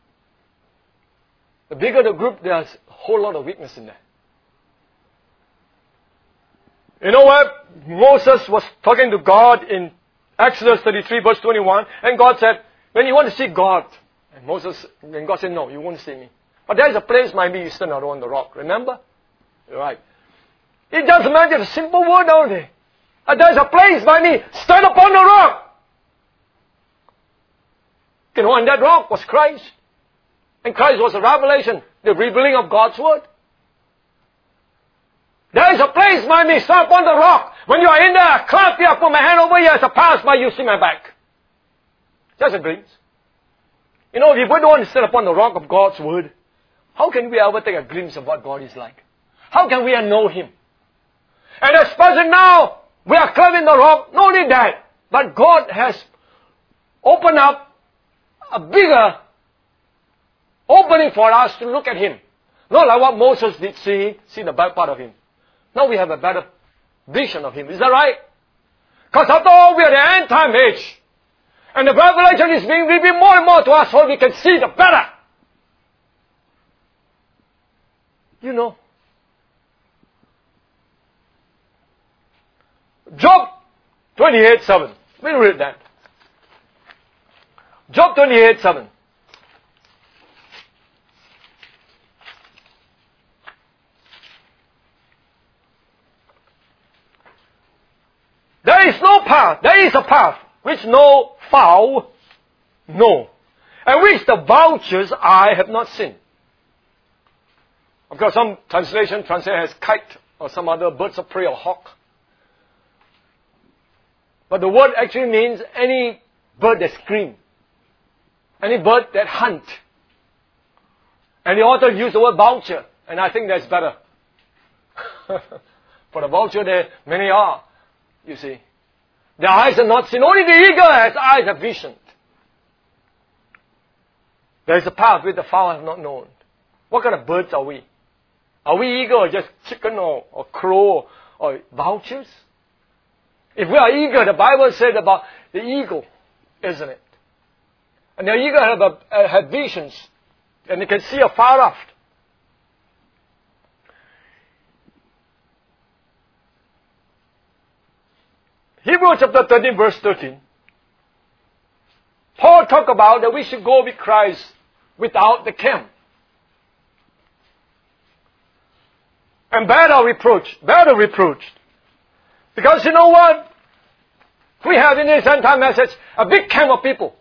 The bigger the group, there's a whole lot of weakness in there. You know what? Moses was talking to God in Exodus thirty-three verse twenty-one, and God said, when you want to see God, and Moses, and God said, no, you won't see me. But there is a place might be you stand out on the rock. Remember? Right. It doesn't matter, it's a simple word only. And there is a place by me, stand upon the rock. You know, and that rock was Christ. And Christ was a revelation, the revealing of God's word. There is a place by me, stand upon the rock. When you are in there, clap here, put my hand over here, as I pass by, you see my back. Just a glimpse. You know, if we don't want to stand upon the rock of God's word, how can we ever take a glimpse of what God is like? How can we know Him? And especially now, we are climbing the rock. Not only that, but God has opened up a bigger opening for us to look at Him. Not like what Moses did see, see the bad part of Him. Now we have a better vision of Him. Is that right? Because after all, we are the end time age. And the revelation is being revealed more and more to us so we can see the better. You know. Job twenty-eight seven. We'll read that. Job twenty-eight seven. There is no path, there is a path, which no fowl know, and which the vulture's eye have not seen. Of course, some translation translate as kite, or some other birds of prey, or hawk. But the word actually means any bird that screams, any bird that hunt. And the author used the word vulture, and I think that's better. For the vulture, there many are. You see, their eyes are not seen. Only the eagle has eyes of vision. There is a path which the fowl have not known. What kind of birds are we? Are we eagle or just chicken or, or crow or vultures? If we are eagle, the Bible said about the eagle, isn't it? And the eagle have, a, uh, have visions, and they can see afar off. Hebrews chapter thirteen, verse thirteen. Paul talked about that we should go with Christ without the camp. And bear our reproach, bear the reproach. Because you know what? We have in this end time message a big camp of people.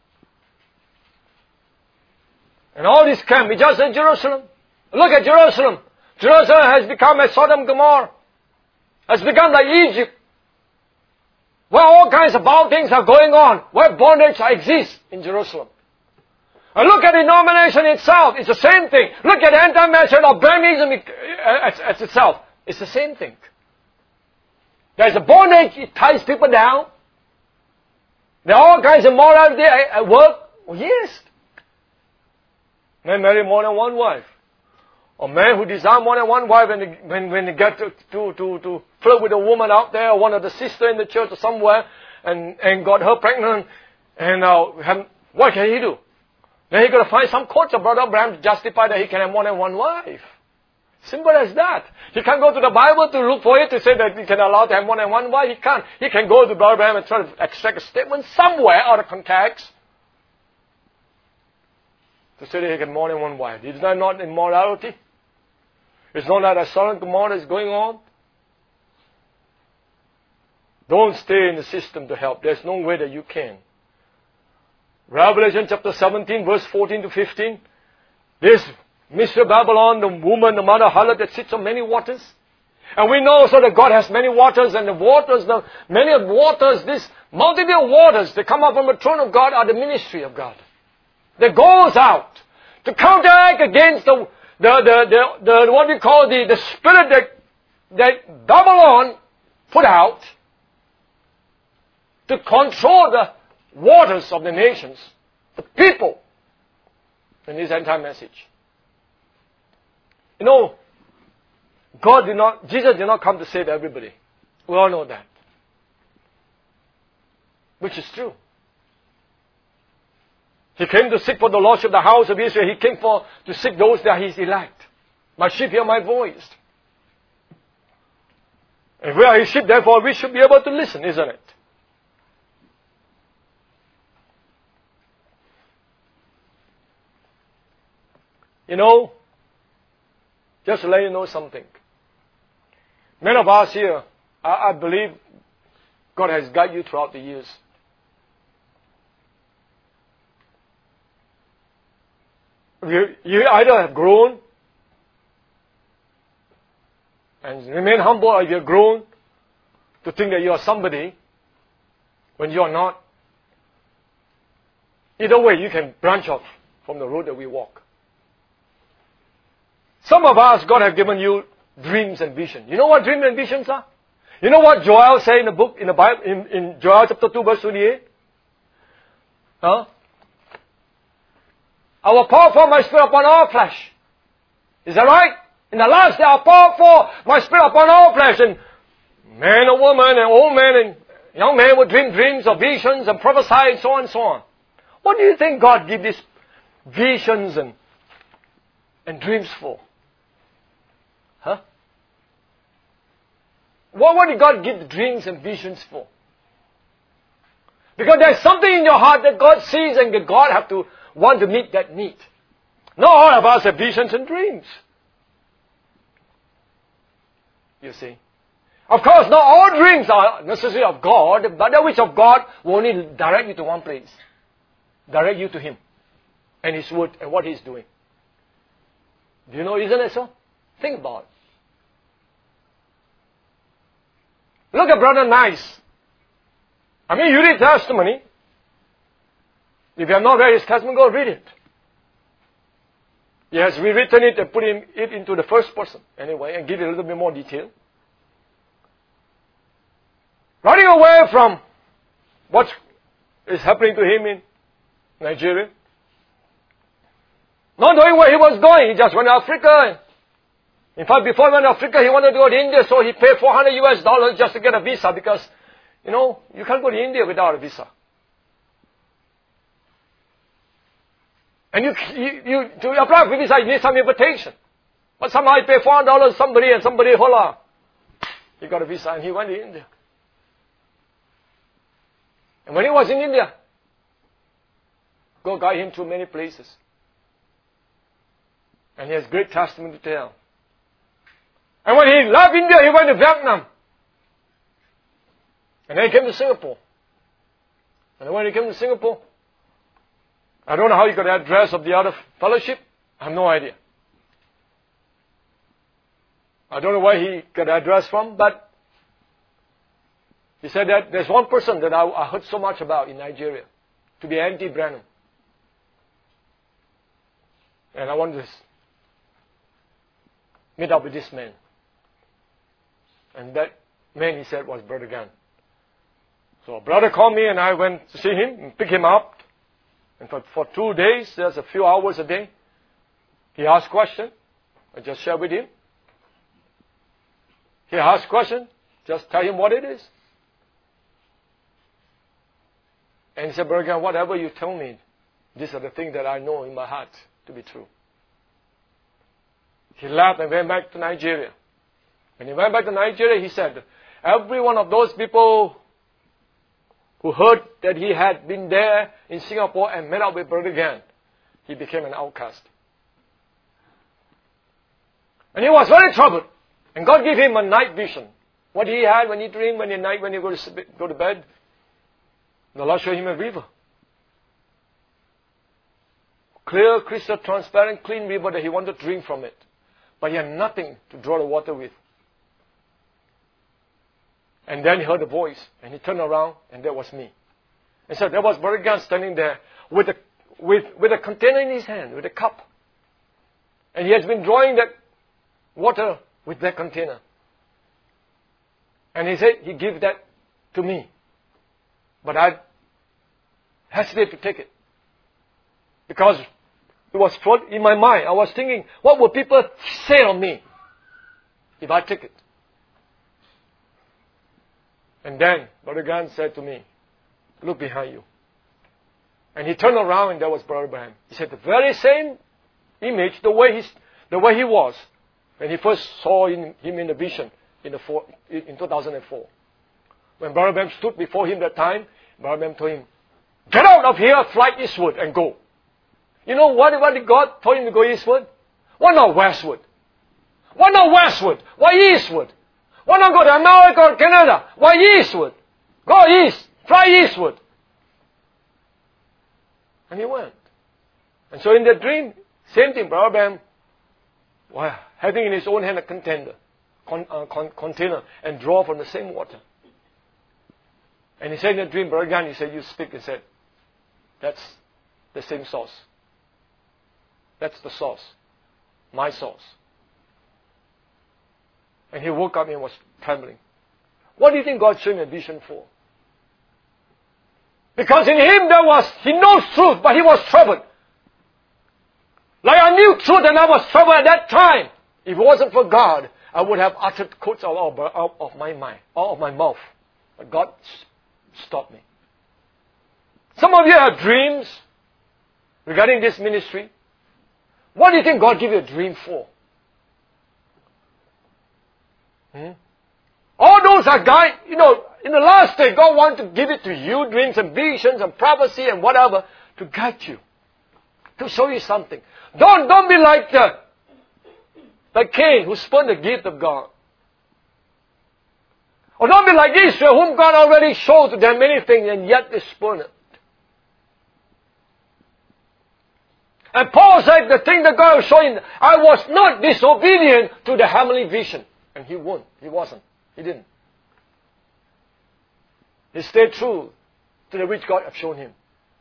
And all this camp is just in Jerusalem. Look at Jerusalem. Jerusalem has become as Sodom and Gomorrah. Has become like Egypt. Where all kinds of bad things are going on. Where bondage exists in Jerusalem. And look at the denomination itself. It's the same thing. Look at the anti-message of Brahminism as, as itself. It's the same thing. There's a bondage. It ties people down. There are all kinds of morality at, at work. Oh, yes. Men marry more than one wife. Or men who desire more than one wife when they, when, when they get to, to, to, to flirt with a woman out there, or one of the sisters in the church or somewhere, and, and got her pregnant, and uh, have, what can he do? Then he's got to find some coach of Brother Abraham to justify that he can have more than one wife. Simple as that. He can't go to the Bible to look for it to say that he can allow to have more than one wife. He can't. He can go to Brother Abraham and try to extract a statement somewhere out of context to say that he can have more than one wife. Is that not immorality? It's not that a Sodom and Gomorrah is going on. Don't stay in the system to help. There's no way that you can. Revelation chapter seventeen, verse fourteen to fifteen. This Mystery Babylon, the woman, the mother harlot that sits on many waters. And we know also that God has many waters, and the waters, the many of waters, this multitude of waters that come up from the throne of God are the ministry of God. That goes out to counteract against the The, the, the, the, what we call the, the spirit that, that Babylon put out to control the waters of the nations, the people, in this end time message. You know, God did not, Jesus did not come to save everybody. We all know that. Which is true. He came to seek for the lordship of the house of Israel. He came for to seek those that His elect. My sheep hear my voice. If we are His sheep, therefore we should be able to listen, isn't it? You know, just to let you know something. Many of us here, I, I believe God has guided you throughout the years. You, you either have grown and remain humble, or you have grown to think that you are somebody when you are not. Either way, you can branch off from the road that we walk. Some of us, God has given you dreams and visions. You know what dreams and visions are? You know what Joel said in the book, in the Bible, in, in Joel chapter two, verse twenty-eight? Huh? I will pour forth my spirit upon all flesh. Is that right? In the last day, I'll pour forth my spirit upon all flesh. And man or woman and old man and young man will dream dreams or visions and prophesy and so on and so on. What do you think God give these visions and, and dreams for? Huh? What, what did God give the dreams and visions for? Because there's something in your heart that God sees and that God have to want to meet that need. Not all of us have visions and dreams. You see. Of course, not all dreams are necessarily of God, but that which of God will only direct you to one place. Direct you to Him and His Word and what He's doing. Do you know, isn't it so? Think about it. Look at Brother Nice. I mean, you read testimony. If you have not read his testimony, go read it. He has rewritten it and put it into the first person anyway and give it a little bit more detail. Running away from what is happening to him in Nigeria. Not knowing where he was going. He just went to Africa. In fact, before he went to Africa, he wanted to go to India, so he paid four hundred U S dollars just to get a visa because, you know, you can't go to India without a visa. And you, you, you to apply for visa, you need some invitation. But somehow he paid four hundred dollars somebody and somebody, hola. He got a visa and he went to India. And when he was in India, God guided him to many places. And he has great testimony to tell. And when he left India, he went to Vietnam. And then he came to Singapore. And when he came to Singapore, I don't know how he got the address of the other fellowship. I have no idea. I don't know where he got the address from, but he said that there's one person that I, I heard so much about in Nigeria, to be Andy Branham. And I want to meet up with this man. And that man, he said, was Brother Gunn. So a brother called me and I went to see him and pick him up. And for, for two days, there's a few hours a day. He asked questions. I just share with him. He asked questions. Just tell him what it is. And he said, Brother Gunn, whatever you tell me, these are the things that I know in my heart to be true. He left and went back to Nigeria. When he went back to Nigeria, he said, every one of those people who heard that he had been there in Singapore and met up with Brother Gunn, he became an outcast. And he was very troubled. And God gave him a night vision. What he had when he dreamed, when he night, when he go to, go to bed, the Lord showed him a river. Clear, crystal, transparent, clean river that he wanted to drink from it. But he had nothing to draw the water with. And then he heard a voice, and he turned around, and that was me. And so there was Brother Gunn standing there with a, with, with a container in his hand, with a cup. And he has been drawing that water with that container. And he said he gave that to me. But I hesitated to take it. Because it was in my mind. I was thinking, what would people say on me if I take it? And then Brother Gunn said to me, look behind you. And he turned around and there was Brother Branham. He said the very same image, the way, he's, the way he was when he first saw in, him in the vision, in, the four, in two thousand four. When Brother Branham stood before him that time, Brother Branham told him, get out of here, fly eastward and go. You know what, what did God told him to go eastward? Why not westward? Why not westward? Why eastward? Why not go to America or Canada? Why eastward? Go east. Fly eastward. And he went. And so in that dream, same thing, Brother Branham, well, having in his own hand a contender, con, uh, con, container, and draw from the same water. And he said in the dream, Brother Gunn, he said, you speak. He said, that's the same source. That's the source. My source. And he woke up and was trembling. What do you think God showed him a vision for? Because in him there was, he knows truth, but he was troubled. Like I knew truth and I was troubled at that time. If it wasn't for God, I would have uttered quotes out of, out of my mind, out of my mouth. But God stopped me. Some of you have dreams regarding this ministry. What do you think God gave you a dream for? Hmm? All those are guide, you know, in the last day, God wants to give it to you, dreams and visions and prophecy and whatever, to guide you, to show you something. Don't, don't be like the, like Cain, who spurned the gift of God. Or don't be like Israel, whom God already showed to them many things, and yet they spurned it. And Paul said, the thing that God was showing, I was not disobedient to the heavenly vision. And he won't. He wasn't. He didn't. He stayed true to the which God had shown him.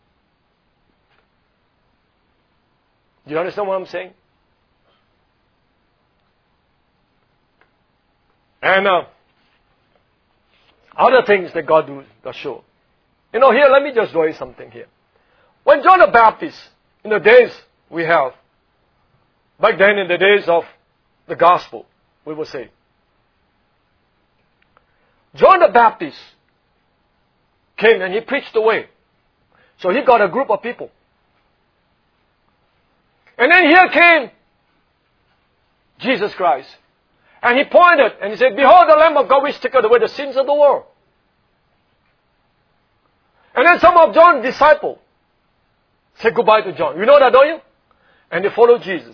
Do you understand what I'm saying? And uh, other things that God do, does show. You know, here, let me just draw you something here. When John the Baptist, in the days we have, back then in the days of the gospel, we will say, John the Baptist came and he preached the way. So he got a group of people. And then here came Jesus Christ. And he pointed and he said, behold the Lamb of God which taketh away the sins of the world. And then some of John's disciples said goodbye to John. You know that, don't you? And they followed Jesus.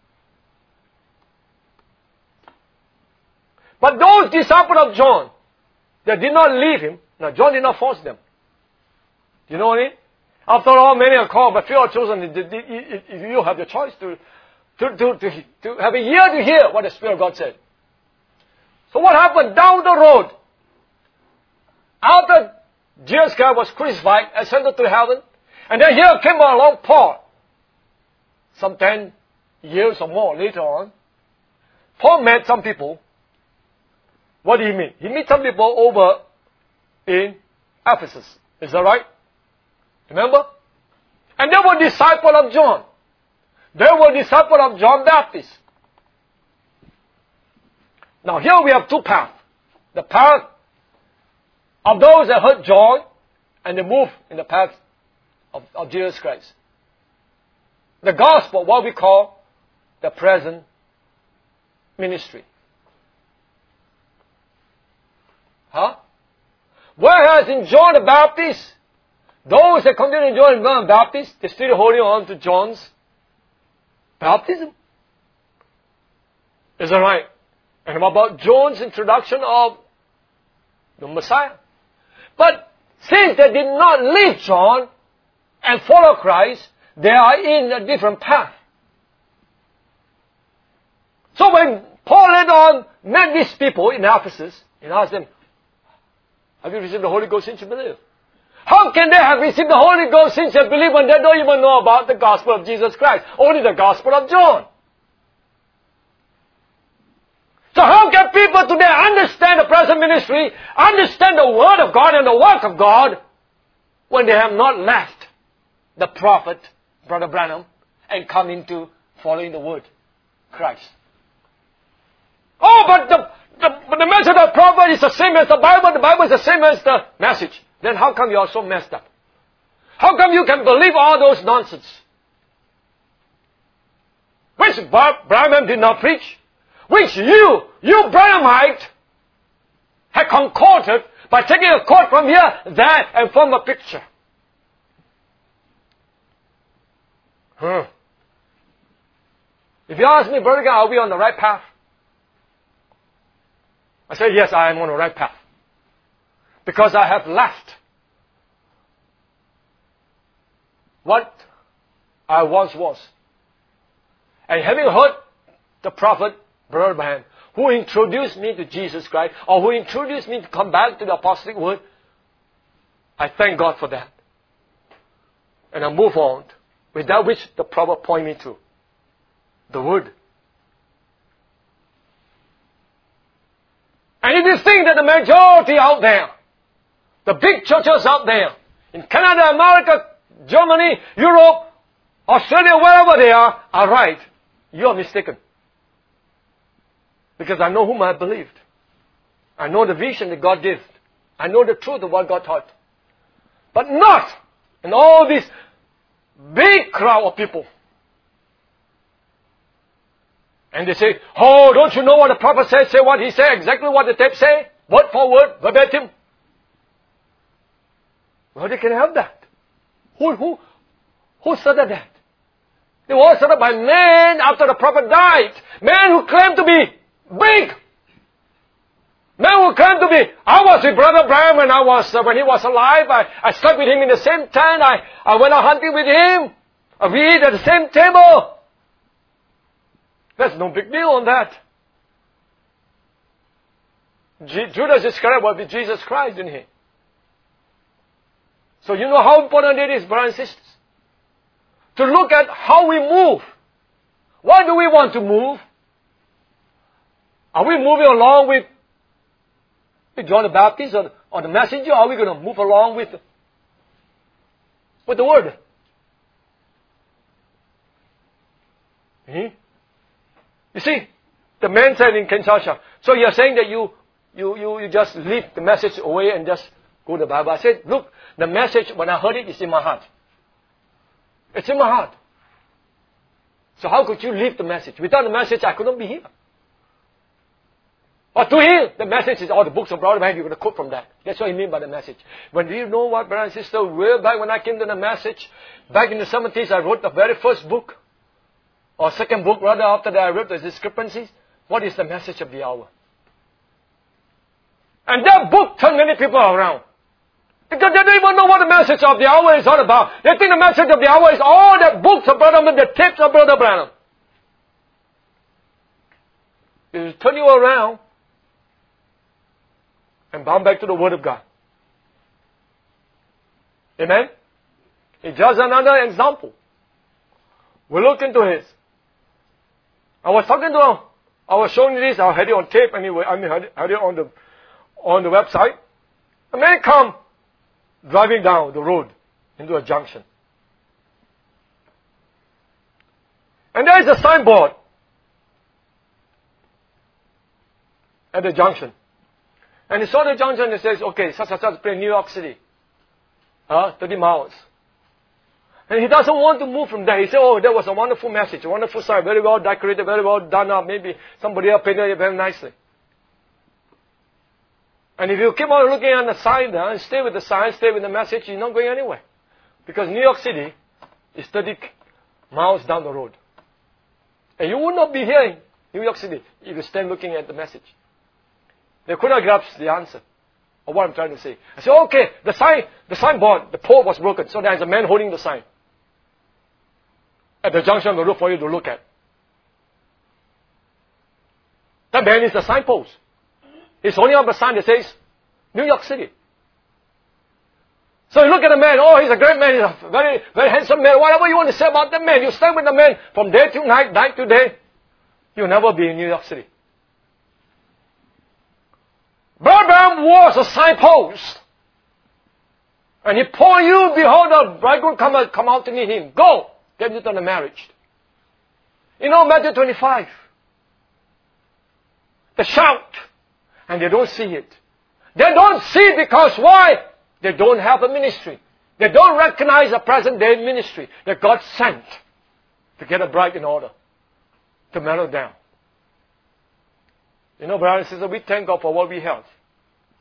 But those disciples of John that did not leave him, now John did not force them. You know what I mean? After all, many are called, but few are chosen. If you have the choice to, to, to, to, to have a ear to hear what the Spirit of God said. So what happened? Down the road, after Jesus Christ was crucified, ascended to heaven, and then here came along Paul. Some ten years or more later on, Paul met some people. What did he meet? He met some people over in Ephesus. Is that right? Remember? And they were disciples of John. They were disciples of John Baptist. Now here we have two paths. The path of those that heard John and they moved in the path of, of Jesus Christ. The gospel, what we call the present ministry. Huh? Whereas in John the Baptist, those that continue to join John the Baptist, they're still holding on to John's baptism. Is that right? And what about John's introduction of the Messiah? But since they did not leave John and follow Christ, they are in a different path. So when Paul later on met these people in Ephesus and asked them, have you received the Holy Ghost since you believe? How can they have received the Holy Ghost since they believe when they don't even know about the gospel of Jesus Christ? Only the gospel of John. So how can people today understand the present ministry, understand the Word of God and the work of God, when they have not left the prophet, Brother Branham, and come into following the Word, Christ? Oh, but the, the, but the message of the prophet is the same as the Bible, the Bible is the same as the message. Then how come you are so messed up? How come you can believe all those nonsense? Which Branham did not preach? Which you, you Branhamite, had concorded by taking a chord from here, there, and form a picture. Huh. If you ask me, Brother Guy, are we on the right path? I say, yes, I am on the right path. Because I have left what I once was. And having heard the prophet, Brother Abraham, who introduced me to Jesus Christ, or who introduced me to come back to the apostolic word, I thank God for that. And I move on with that which the prophet pointed me to. The word. And if you think that the majority out there, the big churches out there, in Canada, America, Germany, Europe, Australia, wherever they are, are right, you are mistaken. Because I know whom I believed. I know the vision that God gave. I know the truth of what God taught. But not in all this big crowd of people. And they say, oh, don't you know what the prophet said? Say what he said, exactly what the text say, word for word, verbatim. Well, they can have that. Who, who, who started that? They were started by men after the prophet died. Men who claimed to be big. Men who claimed to be, I was with Brother Abraham when I was, uh, when he was alive. I, I slept with him in the same tent. I, I went out hunting with him. Uh, we ate at the same table. There's no big deal on that. G- Judas Iscariot was with Jesus Christ, didn't he? So you know how important it is, brothers and sisters, to look at how we move. Why do we want to move? Are we moving along with, with John the Baptist or, or the messenger? Or are we going to move along with, with the word? Hmm? You see, the man said in Kinshasa, so you're saying that you, you, you, you just leave the message away and just go to the Bible. I said, look, the message, when I heard it, is in my heart. It's in my heart. So how could you leave the message? Without the message, I couldn't be here. Or to hear the message is all the books of Brother Abraham, you're going to quote from that. That's what he mean by the message. When do you know what, brother and sister, way back when I came to the message, back in the seventies, I wrote the very first book, or second book rather, after that I wrote the discrepancies. What is the message of the hour? And that book turned many people around. Because they don't even know what the message of the hour is all about. They think the message of the hour is all the books of Brother Branham, the tips of Brother Branham. It will turn you around and bound back to the Word of God. Amen? It's just another example. We look into his. I was talking to him. I was showing you this. I had it on tape anyway. I mean, I had it on the on the website. A man come driving down the road into a junction. And there is a signboard at the junction. And he saw the junction and he says, okay, such and such place, New York City. Uh, thirty miles. And he doesn't want to move from there. He said, oh, that was a wonderful message, a wonderful sign, very well decorated, very well done up. Maybe somebody else painted it very nicely. And if you keep on looking at the sign there and stay with the sign, stay with the message, you're not going anywhere. Because New York City is thirty miles down the road. And you would not be here in New York City if you stand looking at the message. They could not grasp the answer of what I'm trying to say. I said, okay, the sign, the signboard, the pole was broken, so there's a man holding the sign at the junction of the road for you to look at. That man is the signpost. He's holding up a sign that says, New York City. So you look at the man, oh, he's a great man, he's a very, very handsome man. Whatever you want to say about the man, you stand with the man from day to night, night to day. You'll never be in New York City. Brother Branham was a signpost. And he pointed you, behold, the bridegroom come, come out to meet him. Go, get you to the marriage. You know, Matthew twenty-five. They shout, and they don't see it. They don't see it because why? They don't have a ministry. They don't recognize a present day ministry that God sent to get a bride in order, to mellow down. You know, brothers and sisters, we thank God for what we have.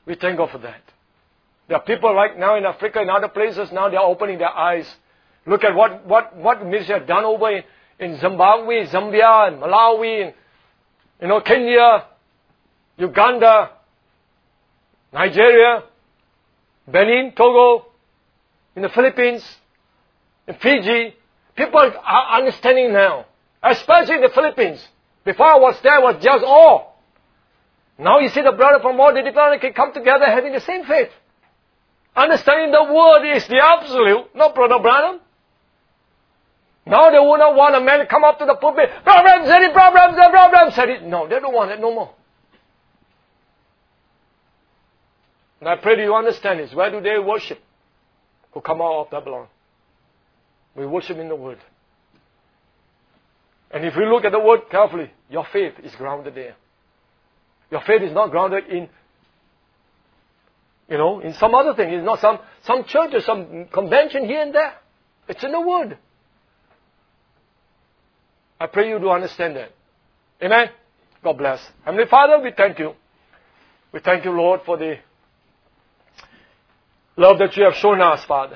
We thank God for that. There are people right now in Africa and other places, now they are opening their eyes. Look at what, what, what ministry have done over in, in Zimbabwe, Zambia, and Malawi, and, you know, Kenya, Uganda, Nigeria, Benin, Togo, in the Philippines, in Fiji. People are understanding now, especially in the Philippines. Before I was there, it was just awe. Now you see the brother from all the different can come together having the same faith. Understanding the word is the absolute, not Brother Branham. Now they will not want a man to come up to the pulpit, Branham said it, Branham said it, Branham said it. No, they don't want it no more. And I pray that you understand this. Where do they worship? Who come out of Babylon? We worship in the Word. And if you look at the Word carefully, your faith is grounded there. Your faith is not grounded in, you know, in some other thing. It's not some, some church or some convention here and there. It's in the Word. I pray you do understand that. Amen? God bless. Heavenly Father, we thank you. We thank you, Lord, for the love that you have shown us, Father.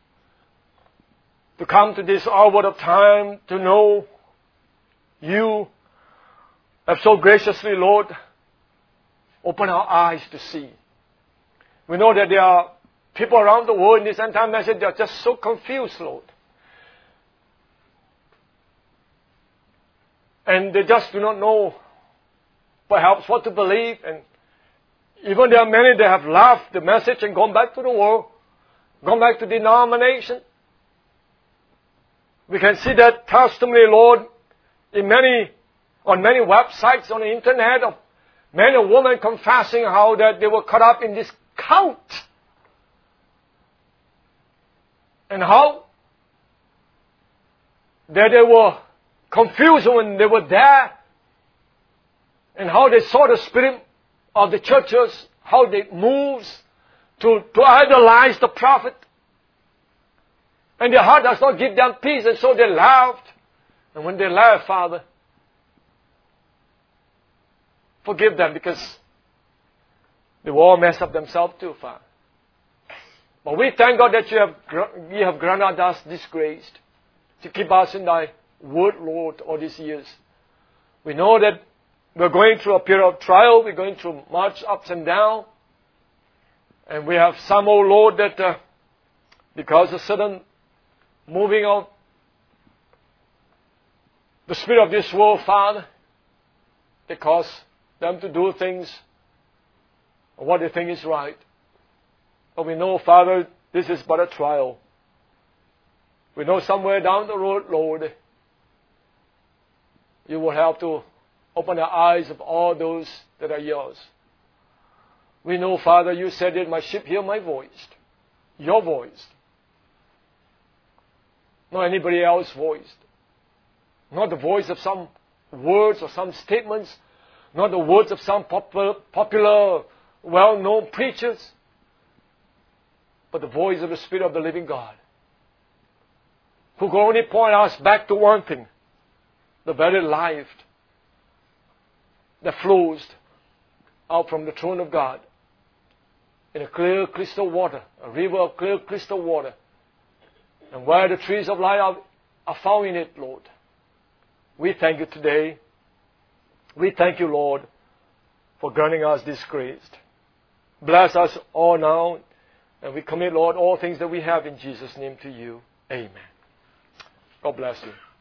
To come to this hour of time, to know you have so graciously, Lord, opened our eyes to see. We know that there are people around the world in this end time message, they are just so confused, Lord. And they just do not know, perhaps, what to believe. And even there are many that have left the message and gone back to the world, gone back to denomination. We can see that testimony, Lord, in many, on many websites on the internet of men and women confessing how that they were caught up in this cult. And how that they were confused when they were there. And how they saw the spirit of the churches, how they moves to, to idolize the prophet. And their heart does not give them peace, and so they laughed. And when they laughed, Father, forgive them because they will all mess up themselves too, Father. But we thank God that you have, you have granted us this grace to keep us in thy word, Lord, all these years. We know that we're going through a period of trial. We're going through much ups and downs. And we have some, oh Lord, that uh, because of sudden moving of the spirit of this world, Father, they cause them to do things what they think is right. But we know, Father, this is but a trial. We know somewhere down the road, Lord, you will have to open the eyes of all those that are yours. We know, Father, you said that my sheep hear my voice, your voice. Not anybody else's voice. Not the voice of some words or some statements. Not the words of some popular, popular well-known preachers. But the voice of the Spirit of the living God. Who can only point us back to one thing. The very life that flows out from the throne of God. In a clear crystal water. A river of clear crystal water. And where the trees of life are, are found in it, Lord. We thank you today. We thank you, Lord, for granting us this grace. Bless us all now. And we commit, Lord, all things that we have in Jesus' name to you. Amen. God bless you.